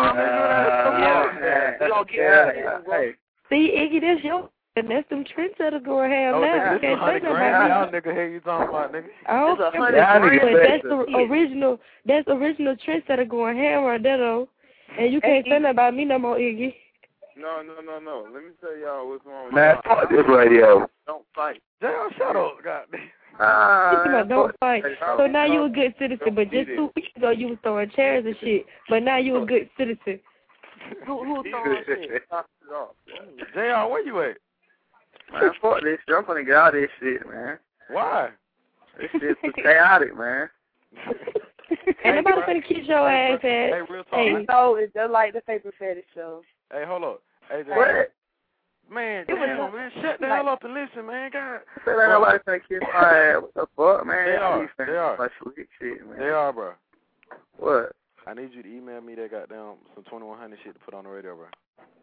yeah. We gonna get the speakers, bro. See, Iggy, that's your. And that's them trendsetters going ham Oh, now. nigga, You this is a can't hundred say nothing grand. about Y'all me. nigga hear you talking about, nigga. Oh, It's a but hundred grand. that's the original. That's original trendsetter going ham right there, though. And you can't say nothing about me no more, Iggy. No, no, no, no. Let me tell y'all what's wrong with Man, y'all. fuck this radio. Don't fight. J R, shut up, goddamn. Ah, You know, don't fight. Hey, So now you a good don't citizen, but do just this. two weeks ago you was throwing chairs and shit. But now you a good citizen. Who, who throwing shit? J R, where you at? Man, fuck this shit. I'm gonna get out of this shit, man. Why? This shit's too chaotic, man. Ain't nobody finna kiss your ass at. Hey, real talk. Hey, So it's just like the paper fetish show. Hey, hold up. Hey, J R. What? Man, It was damn, not- man, shut the like- hell up and listen, man. God. Say ain't nobody finna kiss my ass. What the fuck, man? They are. These things They are. my sweet shit, man. J R, bro. What? I need you to email me that goddamn some twenty-one hundred shit to put on the radio, bro.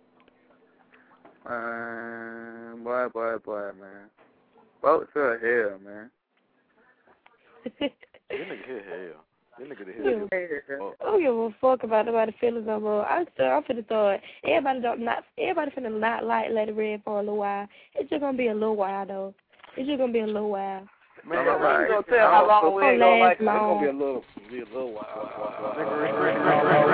Man, boy, boy, boy, man. Folks to hell, man. This nigga here hell. This nigga Yeah. here. I don't give a fuck about nobody's feelings no more. I still, I'm finna throw it. Everybody don't not. Everybody finna not like Let It Red for a little while. It's just gonna be a little while though. It's just gonna be a little while. Man, I'm you right. gonna tell how long we ain't gonna like it. It's Long. gonna be a little, be a little while. Nigga, Rick, Rick, Rick, Rick,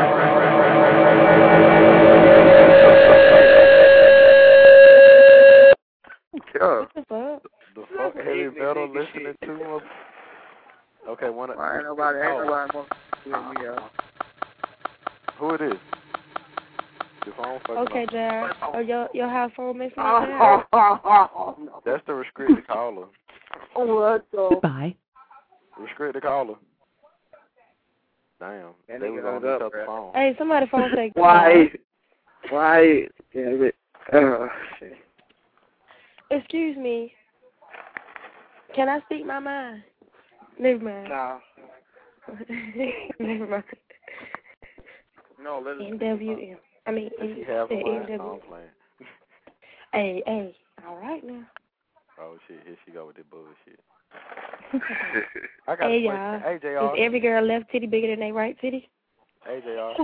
Rick, Rick, Rick, Rick, Rick. Yeah. What the fuck? The fuck heavy metal listening to him. Okay, one. Why ain't nobody, ain't Oh. nobody more with me, yo. Who it is? The phone fucking Okay, off. J R. Oh, your your house phone messing Oh, up? oh, oh, oh. That's the restricted caller. What the? Goodbye. Restricted caller. Damn. That They nigga was on hung each up, other's bro. phone. Hey, somebody phone say. Why? Why? Damn it. Oh, shit. Excuse me. Can I speak my mind? Never mind. Nah. Never mind. No, let us. N W M. I mean, Does N- she have a N line W. song playing? Hey, hey. All right now. Oh shit, here she go with the bullshit. I got Hey, a question. y'all. Hey, J Is R. every girl left titty bigger than they right titty? Hey, J R.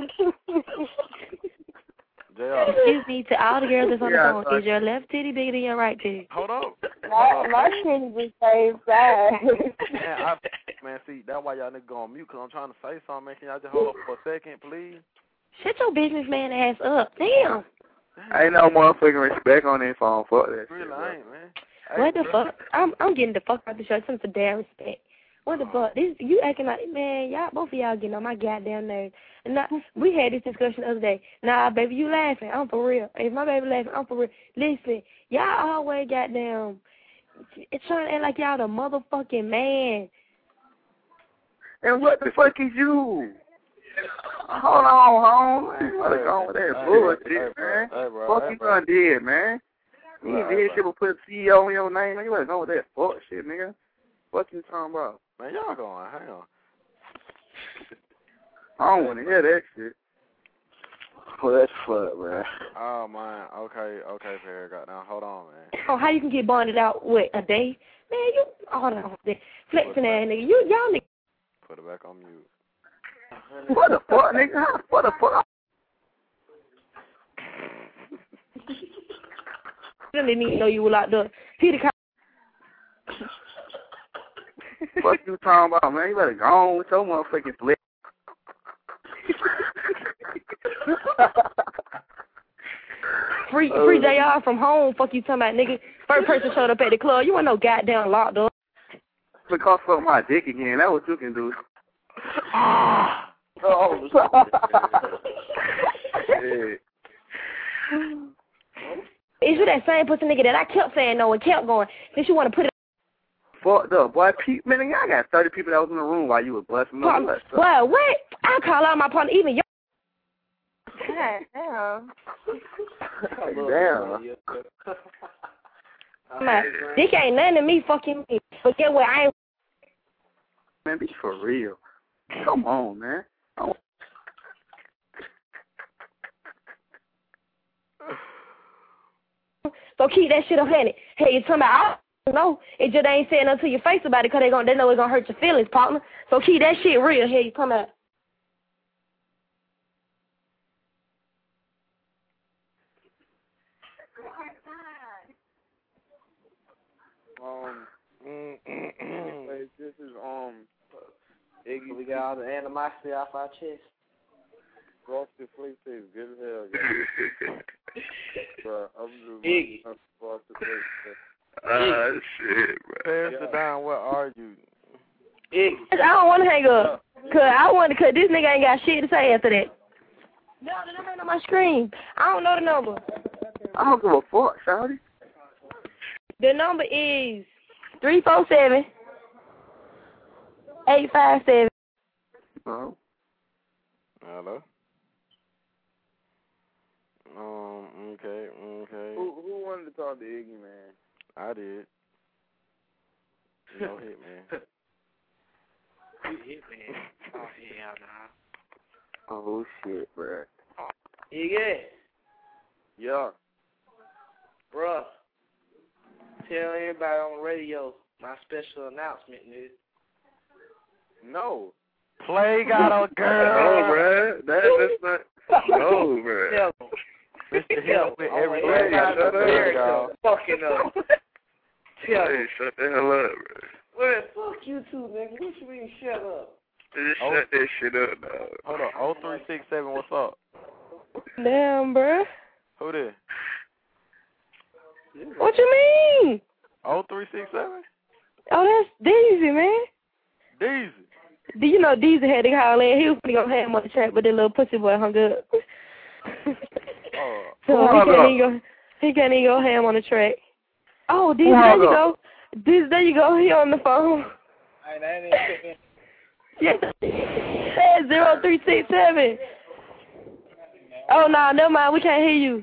J R. Excuse me, to all the girls that's on the Yeah, phone, sorry. is your left titty bigger than your right titty? Hold on. My, my titty was same size. Man, I, man, see, that's why y'all niggas go on mute, because I'm trying to say something. Man, can y'all just hold up for a second, please? Shut your businessman ass up. Damn. Ain't no motherfucking respect on this phone. Fuck that Really, shit, bro. I ain't, man. Hey, What the bro. fuck? I'm I'm getting the fuck out the show. Some damn respect. What the fuck? This you acting like, man, y'all both of y'all getting on my goddamn nerves. And not, we had this discussion the other day. Nah, baby, you laughing. I'm for real. If my baby laughing, I'm for real. Listen, y'all always goddamn it's trying to act like y'all the motherfucking man. And what the fuck is you? Hold on, home, man. You wanna go with that Hey, bullshit, hey, bro. man? Hey, bro. Fuck Hey, you bro. done did, man. You ain't Right, did bro. shit but put C E O in your name, man. You wanna go with that fuck shit, nigga? What you talking about? Man, y'all going, hang on. I don't wanna hear that shit. Well, that's fuck, man. Oh, man. Okay, okay, Perry. Goddamn. Hold on, man. Oh, how you can get bonded out with a day? Man, you hold on. Flexing ass nigga. You y'all nigga. Put it back on mute. What the fuck, nigga? How- What the fuck? I didn't even know you were locked up. Peter Car- What you talking about, man? You better go on with your motherfucking flick. Free free J R from home. Fuck you talking about, nigga. First person showed up at the club. You want no goddamn locked up. Because fuck my dick again. That's what you can do. Oh, Shit. same pussy nigga that I kept saying no and kept going. Then she want to put it. Fucked up, boy. Pe- man, I got thirty people that was in the room while you was busting up. Partner, well, what? I call out my partner, even your. God damn. Damn. Man, dick ain't nothing to me, fucking me. But get what? I ain't. Man, be for real. Come on, man. Oh. So keep that shit up in it. Hey, you talking about, I don't know. It just ain't saying nothing to your face about it because they, gonna, they know it's going to hurt your feelings, partner. So keep that shit real. Hey, you talking about. Um, anyways, this is, um, Iggy. We got all the animosity off our chest. Frosted Flakes is good as hell, guys. Bro, I'm just Iggy. Frosted Flakes. Ah, shit, bro. Pass it down. What are you? Iggy. I don't want to hang up. Because I want to, because this nigga ain't got shit to say after that. No, the number ain't on my screen. I don't know the number. I don't give a fuck, shawty. The number is three four seven, eight five seven. Oh. Hello? Um, okay, okay. Who who wanted to talk to Iggy, man? I did. No hit, man. You hit, man. Oh, hell nah. Oh, shit, bro. Iggy. Yeah. Bruh. Tell everybody on the radio my special announcement, nigga. No. Play got a girl. No, bro. That, that's not. No, bro. Tell them. Mister Hill with every Hey, shut up, America fucking up. Tell Hey, them. shut the hell up, bro. Well, fuck you two, nigga. What you mean shut up? Just Oh. shut that shit up, dog. Hold on. oh three six seven, what's up? Damn, bruh. Who this? What you mean? oh three six seven? Oh, that's Deezy, man. Deezy. Do you know Deezy had to call in? He was going to have him on the track, but that little pussy boy hung up. Oh. So he can't, even go, he can't even go ham on the track. Oh, Deezy, there you go. Deezy, there you go. He on the phone. I ain't Yeah. That's zero three six seven. Oh, no, never mind. We can't hear you.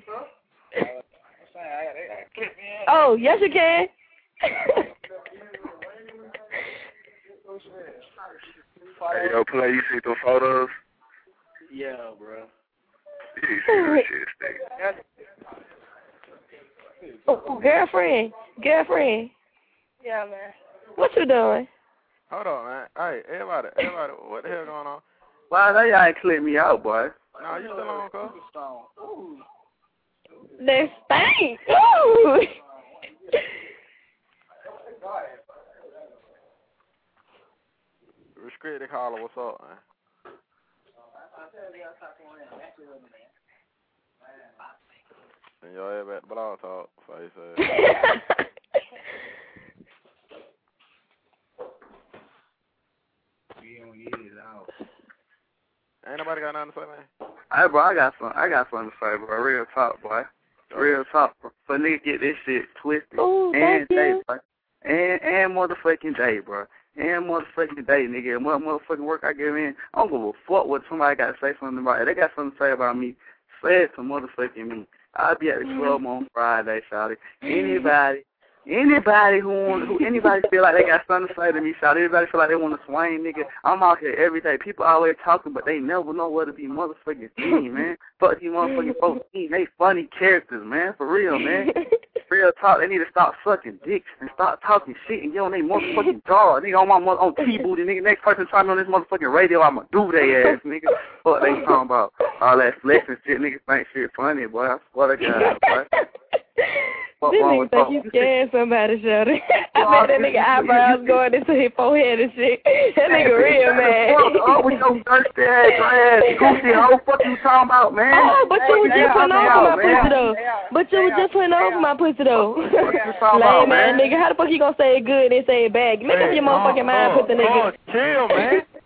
Oh, yes, you can. Hey, yo, play, you see the photos? Yeah, bro. You see that shit, Steve. Oh, girlfriend. Girlfriend. Yeah, man. What you doing? Hold on, man. Hey, everybody, everybody, what the hell going on? Why they y'all ain't clear me out, boy? Nah, you still on, cuz? They stink. Ooh. Restricted caller, what's up, man? Send your ass back to Blog Talk, face ass. Ain't nobody got nothing to say, man? Hey, bro, I got some, I got something to say, bro. Real talk, boy. Real talk, bro. For nigga get this shit twisted. Ooh, and thank you. day, bro. And, and motherfucking day, bro. And motherfucking day, nigga. And what motherfucking work I give in, I don't give a fuck what somebody got to say something about. If they got something to say about me, say it to motherfucking me. I'll be at the club on Friday, shawty. Anybody, anybody who want, who anybody feel like they got something to say to me, shawty. Anybody feel like they want to swing, nigga. I'm out here every day. People always talking, but they never know where to be motherfucking seen, man. Fuck these motherfucking folks seen. They funny characters, man. For real, man. Real talk. They need to stop sucking dicks and stop talking shit and get on their motherfucking jaw. Nigga on my mother on T-booty, nigga. Next person trying on this motherfucking radio, I'ma do their ass, nigga. Fuck they talking about all that flex and shit. Niggas think shit funny, boy. I swear to God, boy. This nigga think you scared somebody, Shawty. I bet that nigga eyebrows going into his forehead and shit. That nigga real mad. Oh, with your thirsty ass, ass, goofy hoe. Fuck you talking about, man? Oh, but you was Hey, just putting man, over my man. pussy though. But you was just putting over my pussy though. talking Lame about, man, man? nigga. How the fuck you gonna say it good and say it bad? Make up your motherfucking mind, pussy nigga. Oh, chill, man.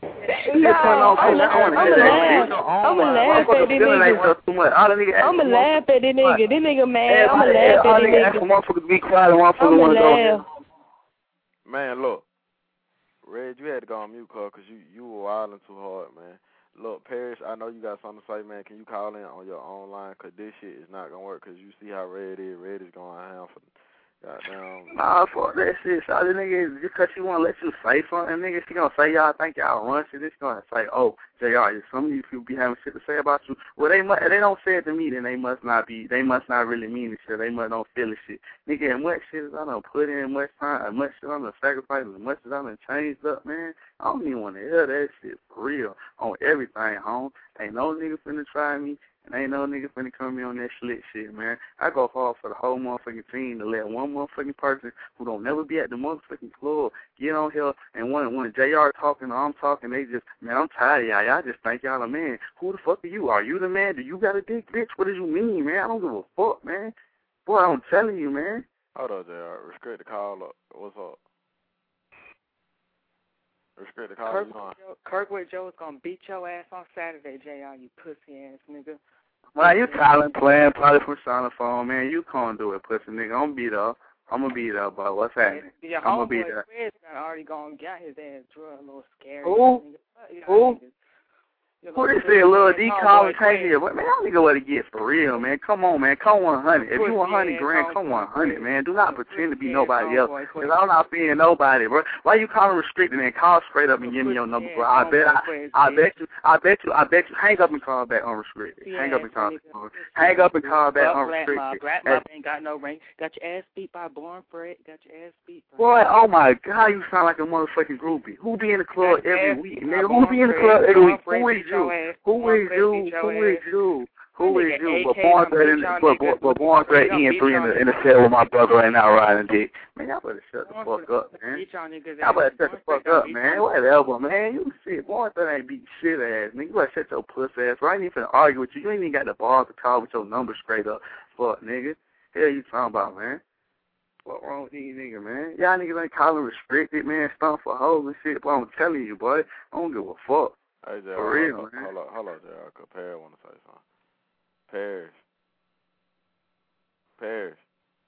No, I'm I'ma laugh at this nigga. Too much. All the niggas I'ma laugh at this nigga. This nigga mad. I'ma Everybody- laugh all at this niggas ask for nigga. motherfuckers to be quiet and motherfuckers I'ma want to go. laugh. Man, look, Red, you had to go on mute, cuz, because you, you were wilding too hard, man. Look, Parrish, I know you got something to say, man. Can you call in on your own line? Because this shit is not going to work, because you see how Red is. Red is going ham for goddamn. Nah, fuck that shit. So the nigga, just because she want to let you say something, nigga, she going to say y'all think y'all run shit. She going to say, oh, J R, some of these people be having shit to say about you. Well, they must, they don't say it to me, then they must not be, they must not really mean it shit. They must don't feel it shit. Nigga, as much shit as I done put in, much time, as much shit I done sacrificed, as much as I done changed up, man, I don't even want to hear that shit for real. On everything, home. Ain't no nigga finna try me. And ain't no nigga finna come in on that slick shit, man. I go hard for the whole motherfucking team to let one motherfucking person who don't never be at the motherfucking club get on here and when, when J R talking or I'm talking, they just, man, I'm tired of y'all. Y'all just think y'all a man. Who the fuck are you? Are you the man? Do you got a dick, bitch? What do you mean, man? I don't give a fuck, man. Boy, I'm telling you, man. Hold on, J R. Restrict the call up. What's up? Restrict the call. Kirkwood Joe, Kirkwood Joe is going to beat your ass on Saturday, J R, you pussy ass nigga. Well, you calling, playing, probably from Sonophone, man. You can't do it, pussy nigga. I'm beat up. I'm going to beat up, but what's happening? Your I'm going to beat homeboy up. Fred's already going to get his ass drug a little scary. Who? Nigga. Who? Who this is, Lil D calling, take Fred. here? But man, I don't nigga what it get for real, man. Come on, man. Come one hundred. If you one hundred grand, come one hundred, man. Do not pretend to be nobody else. Because I'm not being nobody, bro. Why you calling restricted and call straight up and give me your number, bro? I bet I, I bet you, I bet you, I bet you. Hang up and call back unrestricted. Hang up and call back. Hang up and call back unrestricted. Black Mob ain't got no ring. Got your ass beat by Born Fred. Got your ass beat by. Boy, oh my God, you sound like a motherfucking groupie. Who be in the club every week, nigga? Who be in the club every week? Who is you? Who is you? Who is you? Who is you? But born threat in but but born threat E and three in the in the cell with my brother right now riding dick. Man, y'all better shut the fuck up, man. Y'all better shut the fuck up, man. Whatever, man. You see, born threat ain't beat shit ass, nigga. You better shut your puss ass. I ain't even finna argue with you. You ain't even got the balls to call with your number straight up. Fuck, nigga. Hell you talking about, man? What wrong with these niggas, man? Y'all niggas ain't calling restricted, man. Stomp for hoes and shit. But I'm telling you, boy, I don't give a fuck. Hey, J R, for real, hold, man. Hold on, hold on, J R, because Parrish want to say something. Parrish. Parrish.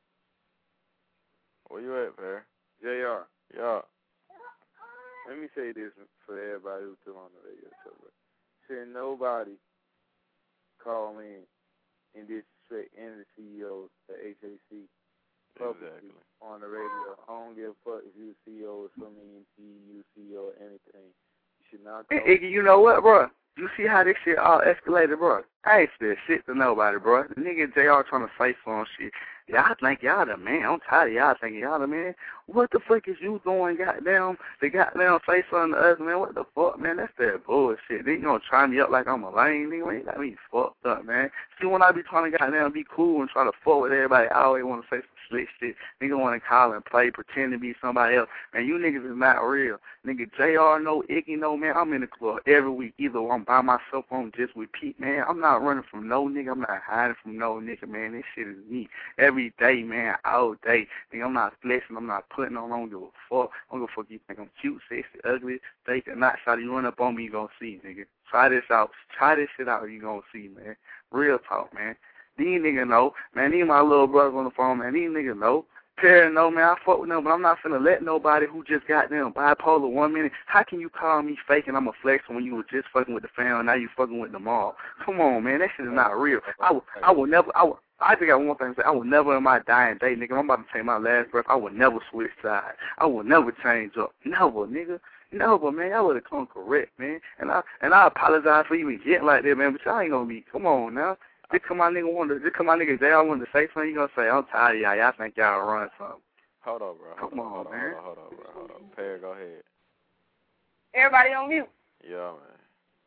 Where you at, Parrish? J R. Yeah. Let me say this for everybody who's still on the radio show. Should nobody call in and disrespect any of the C E Os at H A C publicly on the radio. I don't give a fuck if you C E O of some E N T, you C E O or anything. You should not call. Hey, Iggy, you know what, bro? You see how this shit all escalated, bro? I ain't said shit to nobody, bro. The nigga J R trying to say some shit. Y'all think y'all the man. I'm tired of y'all thinking y'all the man. What the fuck is you doing, goddamn, to goddamn say something to us, man? What the fuck, man? That's that bullshit. Then you gonna try me up like I'm a lame nigga? You got me fucked up, man. See, when I be trying to goddamn be cool and try to fuck with everybody, I always want to say some slick shit. Nigga want to call and play, pretend to be somebody else. Man, you niggas is not real. Nigga, J R no, Iggy no, man. I'm in the club every week. Either I'm by myself or I'm just with Pete, man. I'm not running from no nigga. I'm not hiding from no nigga, man. This shit is me. Every day, man, all day. Nigga, I'm not flexing. I'm not putting on. I don't give a fuck. I don't give a fuck you think I'm cute, sexy, ugly, fake or not. Shawty, you run up on me, you gonna see, nigga. Try this out. Try this shit out, you gonna see, man. Real talk, man. These niggas know. Man, these my little brothers on the phone, man. These niggas know. Terry know, man, I fuck with them, but I'm not finna let nobody who just got them bipolar one minute. How can you call me fake and I'm a flex when you were just fucking with the fam, now you fucking with the mall? Come on, man, that shit is not real. I will, I will never, I will, I think I got one thing to say. I will never in my dying day, nigga, I'm about to take my last breath, I will never switch sides. I will never change up. Never, nigga. Never, man. I would have come correct, man. And I and I apologize for even getting like that, man, but y'all ain't gonna be, come on now. Just come my nigga wanted, just come my nigga J R wanted to say something, you gonna say, I'm tired of y'all. Y'all think y'all run something. Hold on, bro. Hold come on, on, hold man. On, hold on, bro. Hold on. Perry, go ahead. Everybody on mute. Yeah, man.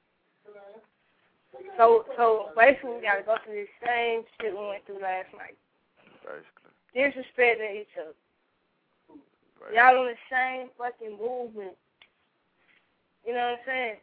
So, so basically, we gotta go through the same shit we went through last night. Basically. Disrespecting each other. Basically. Y'all on the same fucking movement. You know what I'm saying?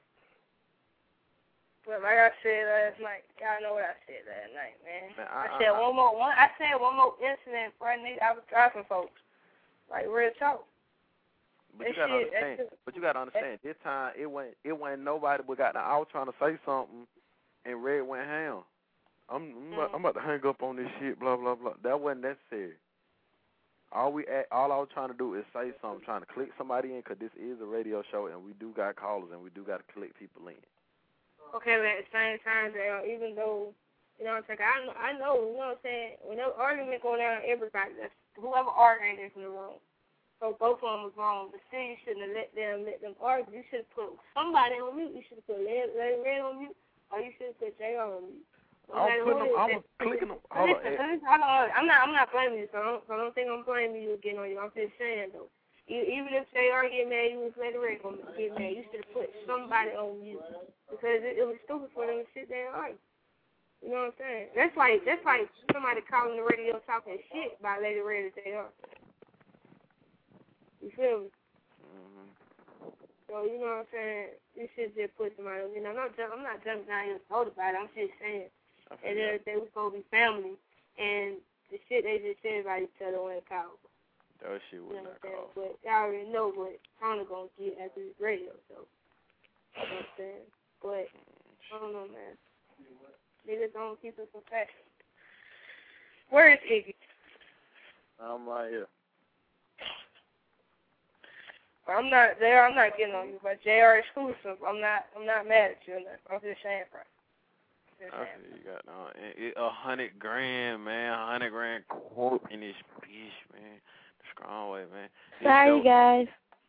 But like I said last night, y'all know what I said last night, man. man I, I said I, one more one. I said one more incident, bro. Nigga, I was driving folks. Like real talk. But you That gotta shit, understand. that's- But you gotta understand. This time it went. It wasn't nobody but got. I was trying to say something, and Red went ham. I'm. I'm, about, I'm about to hang up on this shit. Blah blah blah. That wasn't necessary. All we. All I was trying to do is say something. Trying to click somebody in, cause this is a radio show, and we do got callers, and we do got to click people in. Okay, but at the same time, uh, even though, you know what I'm saying, I know, I know, you know what I'm saying, when that argument going down, everybody, that's, whoever arguing is in the room. So both of them was wrong. But still, you shouldn't have let them let them argue. You should have put somebody on mute. You should have put Larry Red on mute, or you should have put J R on mute. I was putting them. I was clicking them. Hold Listen, on. listen, hold on. I'm not. I'm not blaming you. So I don't, so I don't think I'm blaming you again on you. I'm just saying though. You, even if J R get mad, you was Larry Red gonna get mad. You should have put somebody on mute because it, it was stupid for them to sit there and argue. You know what I'm saying? That's like that's like somebody calling the radio talking shit about Lady Red and J R. You feel me? Mm-hmm. So you know what I'm saying? You should just put somebody on mute. I'm not I'm not jumping down here and told about it. I'm just saying. And then they was supposed to be family, and the shit they just said about each other wasn't powerful. That shit was You know not what I'm saying? called. But y'all already know what Tony gonna get after this radio, so you know what I'm saying? But I don't know, man. Niggas don't keep it from fashion. Where is Iggy? I'm right here. I'm not there. I'm not getting on you, but J R exclusive. I'm not. I'm not mad at you. I'm just saying, bro. Just I saying. see you got no, a hundred grand, man, a hundred grand quote in this bitch, man. The strong way, man. This Sorry, show, guys.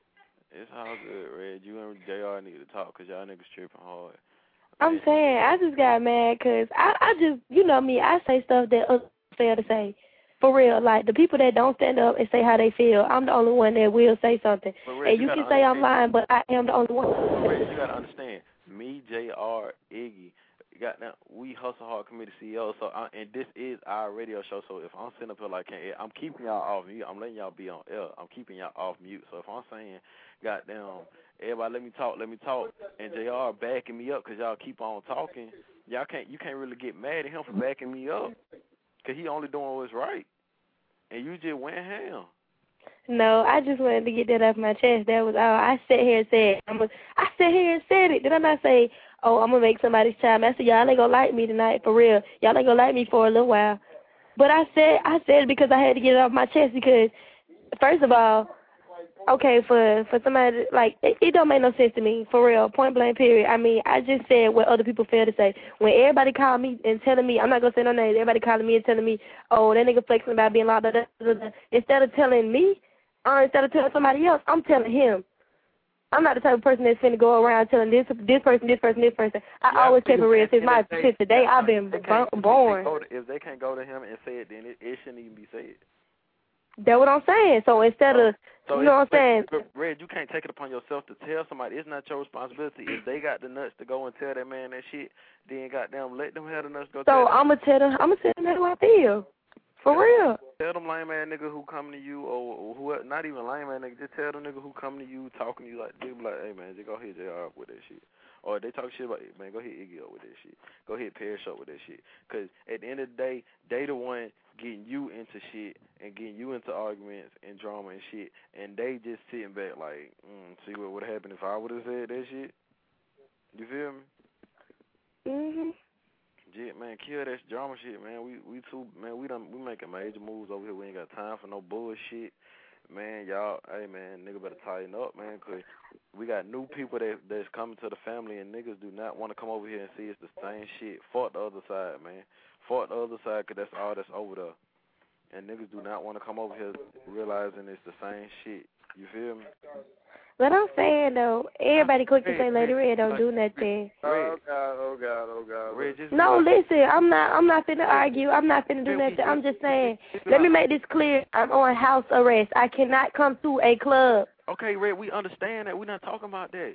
It's all good, Red. You and J R need to talk, cause y'all niggas tripping hard. I'm Man. saying I just got mad because I, I just, you know me, I say stuff that others fail to say. For real, like the people that don't stand up and say how they feel, I'm the only one that will say something. But Red, and you you can gotta say I'm understand. lying, but I am the only one. But Red, you gotta understand. Me, J R, Iggy, got now we hustle hard committee C E Os. So I, and this is our radio show. So if I'm sitting up here like can't, I'm keeping y'all off mute. I'm letting y'all be on air. I'm keeping y'all off mute. So if I'm saying, goddamn, everybody let me talk, let me talk, and J R backing me up because y'all keep on talking, y'all can't, you can't really get mad at him for backing me up because he only doing what's right, and you just went ham. No, I just wanted to get that off my chest. That was all. I sat here and said, I'm a, I sat here and said it. Did I not say, oh, I'm going to make somebody's time? I said, y'all ain't going to like me tonight, for real. Y'all ain't going to like me for a little while. But I said I said it because I had to get it off my chest because, first of all, okay, for, for somebody, like, it, it don't make no sense to me, for real, point blank, period. I mean, I just said what other people fail to say. When everybody call me and telling me, I'm not going to say no names, everybody calling me and telling me, oh, that nigga flexing about being locked up, instead of telling me, or instead of telling somebody else, I'm telling him. I'm not the type of person that's finna go around telling this this person, this person, this person. I Yeah, always kept it real since my they, since the day I've been they can't, b- born. If they, go to, if they can't go to him and say it, then it, it shouldn't even be said. That's what I'm saying. So instead of, So you know what I'm saying? But Red, you can't take it upon yourself to tell somebody. It's not your responsibility. If they got the nuts to go and tell that man that shit, then goddamn let them have the nuts to go So tell I'm gonna tell them, I'm gonna tell them how I feel. For real. Tell them lame ass nigga who coming to you, or, or who, not even lame ass nigga, just tell them nigga who coming to you, talking to you like, they be like, hey man, just go hit J R up with that shit. Or if they talk shit about, man, go hit Iggy up with that shit. Go hit Parrish up with that shit. Because at the end of the day, they the one getting you into shit and getting you into arguments and drama and shit, and they just sitting back like, mm, see what would happen if I would have said that shit. You feel me? Mhm. Yeah, man, kill that drama shit, man. We we too, man. We done we making major moves over here. We ain't got time for no bullshit, man. Y'all, hey man, nigga better tighten up, man, cause we got new people that that's coming to the family, and niggas do not want to come over here and see it's the same shit. Fuck the other side, man. Fuck the other side, cause that's all that's over there. And niggas do not want to come over here realizing it's the same shit. You feel me? But I'm saying though, everybody quick to say Lady Red don't do nothing. Oh God, oh God, oh God. Red, just No, listen, I'm not I'm not finna argue. I'm not finna do nothing. I'm just saying, let me make this clear. I'm on house arrest. I cannot come to a club. Okay, Red, we understand that. We're not talking about that.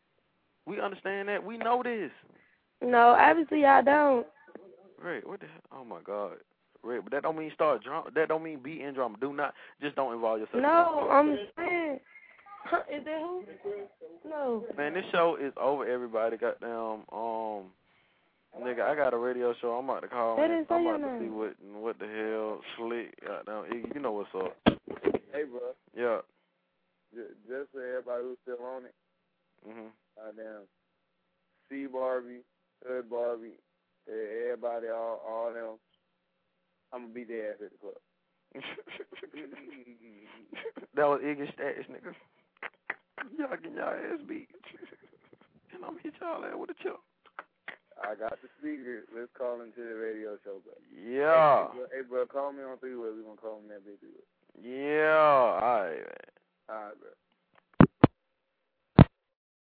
We understand that. We know this. No, obviously y'all don't. Red, what the hell? Oh my God. Red, but that don't mean start drama. That don't mean be in drama. Do not, just don't involve yourself. No, I'm saying. Huh, is that who? No. Man, this show is over, everybody. Goddamn, um, nigga, I got a radio show. I'm about to call. That Man. is I'm your about to name. see what what the hell Slick. Goddamn, you know what's up. Hey, bro. Yeah. just, just for everybody who's still on it. Mhm. Goddamn. C Barbie, Hood Barbie, everybody, all all them. I'm gonna beat their ass at the club. That was Iggy Status, nigga. Y'all getting y'all ass beat. And I'm gonna hit y'all ass with a chip. I got the speaker. Let's call into the radio show, bro. Yeah. Hey, bro, hey, bro, call me on three way. We gonna call him that big three way. Yeah. All right, man. All right, bro.